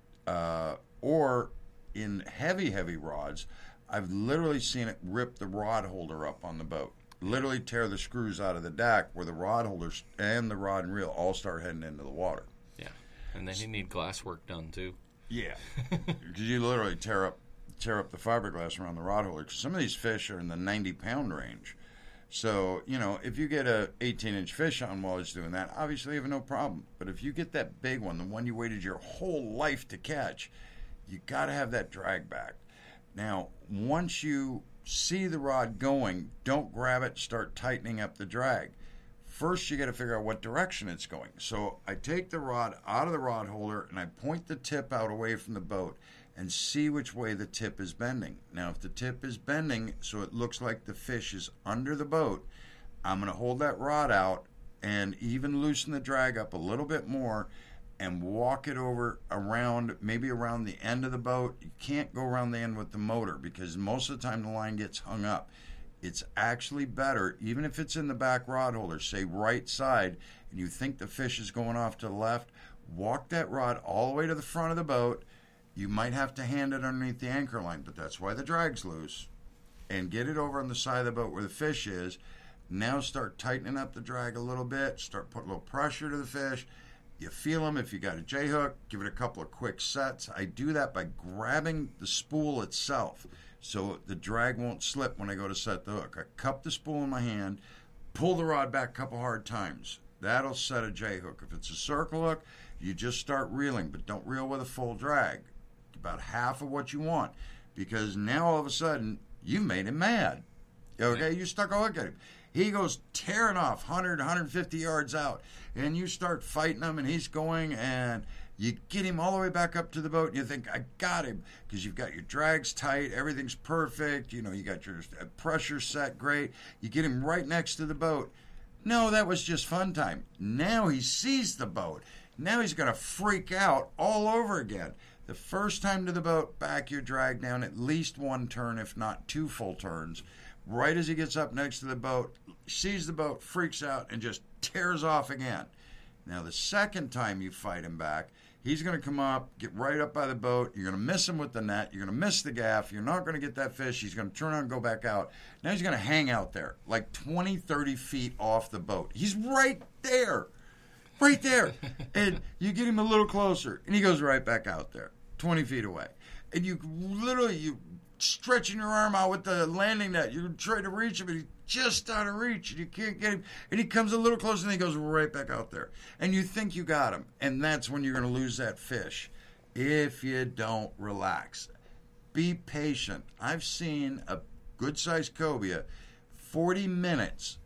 S2: uh, or in heavy, heavy rods, I've literally seen it rip the rod holder up on the boat. Literally tear the screws out of the deck where the rod holders and the rod and reel all start heading into the water.
S4: Yeah. And then you need glass work done, too.
S2: Yeah. Because you literally tear up tear up the fiberglass around the rod holder. 'Cause some of these fish are in the ninety pound range. So, you know, if you get a eighteen inch fish on while it's doing that, obviously you have no problem. But if you get that big one, the one you waited your whole life to catch, you got to have that drag back. Now, once you see the rod going, don't grab it, start tightening up the drag. First, you got to figure out what direction it's going. So I take the rod out of the rod holder and I point the tip out away from the boat and see which way the tip is bending. Now, if the tip is bending so it looks like the fish is under the boat, I'm going to hold that rod out and even loosen the drag up a little bit more and walk it over around, maybe around the end of the boat. You can't go around the end with the motor because most of the time the line gets hung up. It's actually better, even if it's in the back rod holder, say right side, and you think the fish is going off to the left, walk that rod all the way to the front of the boat. You might have to hand it underneath the anchor line, but that's why the drag's loose. And get it over on the side of the boat where the fish is. Now start tightening up the drag a little bit, start putting a little pressure to the fish. You feel them. If you got a J-hook, give it a couple of quick sets. I do that by grabbing the spool itself so the drag won't slip when I go to set the hook. I cup the spool in my hand, pull the rod back a couple hard times. That'll set a J-hook. If it's a circle hook, you just start reeling, but don't reel with a full drag. About half of what you want, because now all of a sudden you've made him mad. Okay, you stuck a hook at him. He goes tearing off one hundred, one hundred fifty yards out, and you start fighting him, and he's going, and you get him all the way back up to the boat, and you think, I got him, because you've got your drags tight, everything's perfect, you know, you got your pressure set great, you get him right next to the boat. No, that was just fun time. Now he sees the boat. Now he's going to freak out all over again. The first time to the boat, back your drag down at least one turn, if not two full turns. Right as he gets up next to the boat, sees the boat, freaks out, and just tears off again. Now, the second time you fight him back, he's going to come up, get right up by the boat. You're going to miss him with the net. You're going to miss the gaff. You're not going to get that fish. He's going to turn around and go back out. Now he's going to hang out there, like twenty, thirty feet off the boat. He's right there. Right there. And you get him a little closer, and he goes right back out there, twenty feet away. And you literally, you stretching your arm out with the landing net. You try to reach him, and he's just out of reach, and you can't get him. And he comes a little closer, and he goes right back out there. And you think you got him, and that's when you're going to lose that fish if you don't relax. Be patient. I've seen a good-sized cobia forty minutes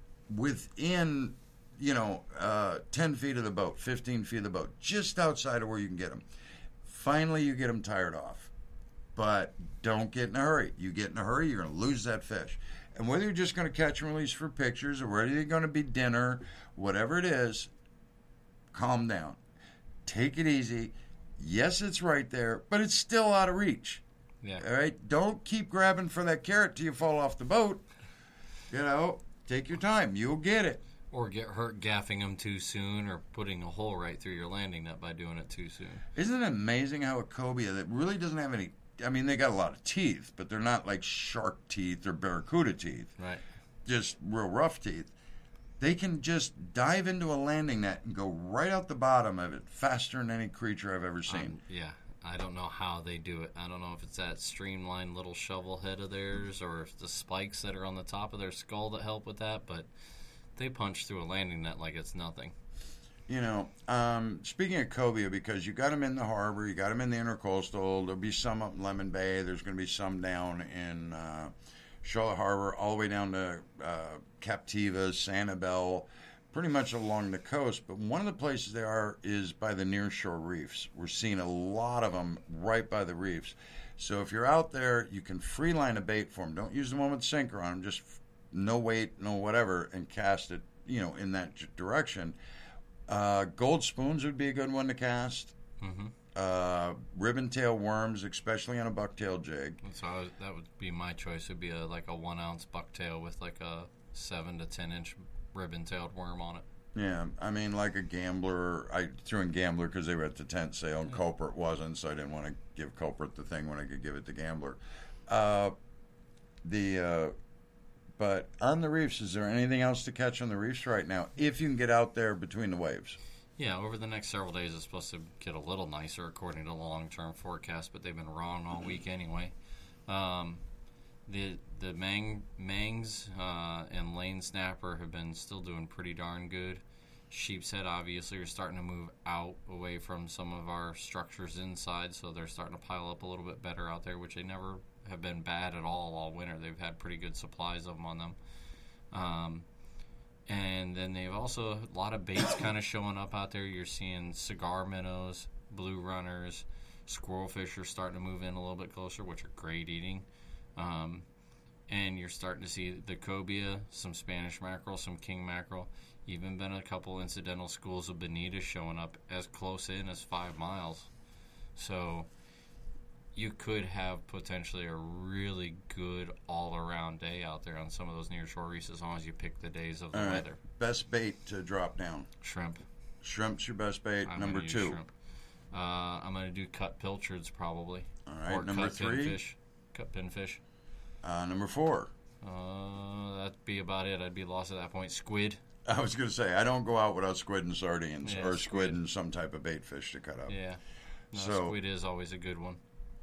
S2: within, you know, uh, ten feet of the boat, fifteen feet of the boat, just outside of where you can get them. Finally, you get them tired off. but don't get in a hurry. You get in a hurry, you're going to lose that fish. And whether you're just going to catch and release for pictures or whether you're going to be dinner, whatever it is, calm down. Take it easy. Yes, it's right there, but it's still out of reach.
S4: Yeah.
S2: All right? Don't keep grabbing for that carrot till you fall off the boat. You know, take your time. You'll get it.
S4: Or get hurt gaffing them too soon or putting a hole right through your landing net by doing it too soon.
S2: Isn't it amazing how a cobia that really doesn't have any, I mean, they got a lot of teeth, but they're not like shark teeth or barracuda teeth.
S4: Right.
S2: Just real rough teeth. They can just dive into a landing net and go right out the bottom of it faster than any creature I've ever seen.
S4: Um, yeah. I don't know how they do it. I don't know if it's that streamlined little shovel head of theirs or if the spikes that are on the top of their skull that help with that, but they punch through a landing net like it's nothing.
S2: You know, um, speaking of cobia, because you got them in the harbor, you got them in the intercoastal, there'll be some up in Lemon Bay, there's going to be some down in uh, Charlotte Harbor, all the way down to uh, Captiva, Sanibel, pretty much along the coast. But one of the places they are is by the nearshore reefs. We're seeing a lot of them right by the reefs. So if you're out there, you can free line a bait for them. Don't use the one with sinker on them, just no weight, no whatever, and cast it, you know, in that direction. Uh, gold spoons would be a good one to cast.
S4: Mm-hmm.
S2: Uh, ribbon tail worms, especially on a bucktail jig.
S4: So I was, that would be my choice. It would be a, like a one ounce bucktail with like a seven to ten inch ribbon tailed worm on it.
S2: Yeah, I mean, like a Gambler. I threw in Gambler because they were at the tent sale, and yeah. Culprit wasn't, so I didn't want to give Culprit the thing when I could give it to Gambler. Uh, the uh, but on the reefs, is there anything else to catch on the reefs right now? If you can get out there between the waves.
S4: Yeah, over the next several days, it's supposed to get a little nicer according to the long-term forecast, but they've been wrong all week anyway. Um, the the mang, mangs uh, and lane snapper have been still doing pretty darn good. Sheep's head obviously are starting to move out away from some of our structures inside, so they're starting to pile up a little bit better out there, which they never have been bad at all all winter. They've had pretty good supplies of them on them. Um, and then they've also, a lot of baits kind of showing up out there. You're seeing cigar minnows, blue runners, squirrelfish are starting to move in a little bit closer, which are great eating. Um, and you're starting to see the cobia, some Spanish mackerel, some king mackerel, even been a couple incidental schools of bonita showing up as close in as five miles. So you could have potentially a really good all-around day out there on some of those nearshore reefs as long as you pick the days of the
S2: All right.
S4: weather.
S2: Best bait to drop down.
S4: Shrimp.
S2: Shrimp's your best bait.
S4: I'm
S2: Number
S4: use
S2: two.
S4: Shrimp. Uh, I'm going to do cut pilchards probably.
S2: All right.
S4: Or
S2: Number
S4: cut
S2: three.
S4: pinfish. Cut pinfish.
S2: Uh, number four.
S4: Uh, that'd be about it. I'd be lost at that point. Squid.
S2: I was going to say, I don't go out without squid and sardines,
S4: Yeah,
S2: or squid.
S4: squid.
S2: and some type of bait fish to cut up.
S4: Yeah. No,
S2: So-
S4: squid is always a good one.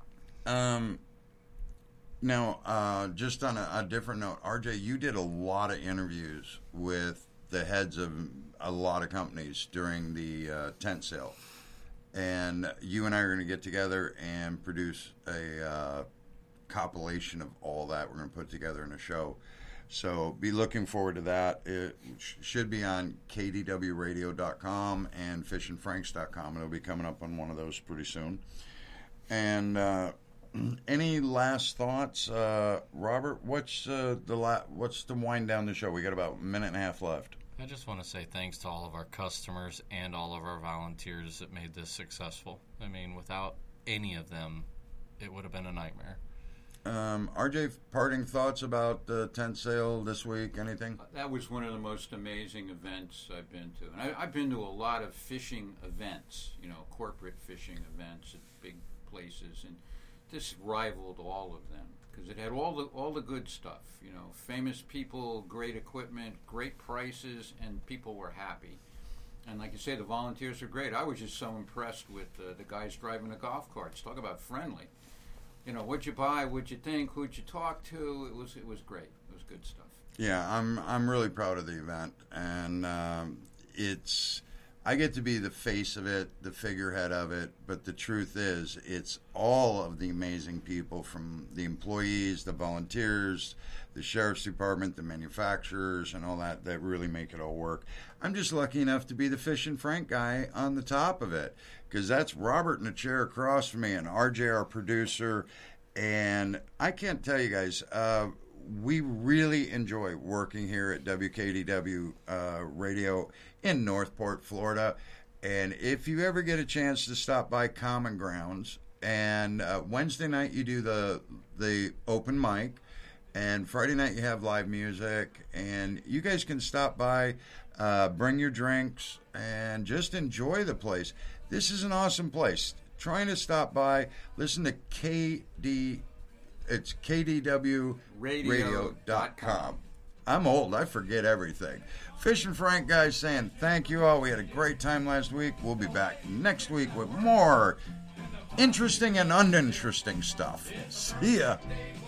S2: Um, now, uh, just on a, a different note, R J, you did a lot of interviews with the heads of a lot of companies during the uh, tent sale. And you and I are going to get together and produce a uh, compilation of all that we're going to put together in a show. So be looking forward to that. It sh- should be on K D W radio dot com and fish and franks dot com. It'll be coming up on one of those pretty soon. And uh, any last thoughts, uh, Robert? What's uh, the la- what's the wind down the show? We got about a minute and a half left.
S4: I just want to say thanks to all of our customers and all of our volunteers that made this successful. I mean, without any of them, it would have been a nightmare.
S2: Um, R J, parting thoughts about the tent sale this week? Anything?
S3: That was one of the most amazing events I've been to. And I, I've been to a lot of fishing events, you know, corporate fishing events at big places, and this rivaled all of them because it had all the all the good stuff, you know, famous people, great equipment, great prices, and people were happy. And like you say, the volunteers are great. I was just so impressed with uh, the guys driving the golf carts. Talk about friendly. You know, what'd you buy? What'd you think? Who'd you talk to? It was it was great. It was good stuff.
S2: Yeah, I'm I'm really proud of the event, and um, it's I get to be the face of it, the figurehead of it. But the truth is, it's all of the amazing people, from the employees, the volunteers, the sheriff's department, the manufacturers, and all that that really make it all work. I'm just lucky enough to be the Fish and Frank guy on the top of it, because that's Robert in the chair across from me, and R J, our producer, And I can't tell you guys, uh, we really enjoy working here at W K D W uh, Radio in Northport, Florida. And if you ever get a chance to stop by Common Grounds, and uh, Wednesday night you do the the open mic, and Friday night you have live music, and you guys can stop by, uh, bring your drinks, and just enjoy the place. This is an awesome place. Trying to stop by, listen to K D, it's K D W radio dot com. I'm old. I forget everything. Fish and Frank guys saying thank you all. We had a great time last week. We'll be back next week with more interesting and uninteresting stuff. See ya.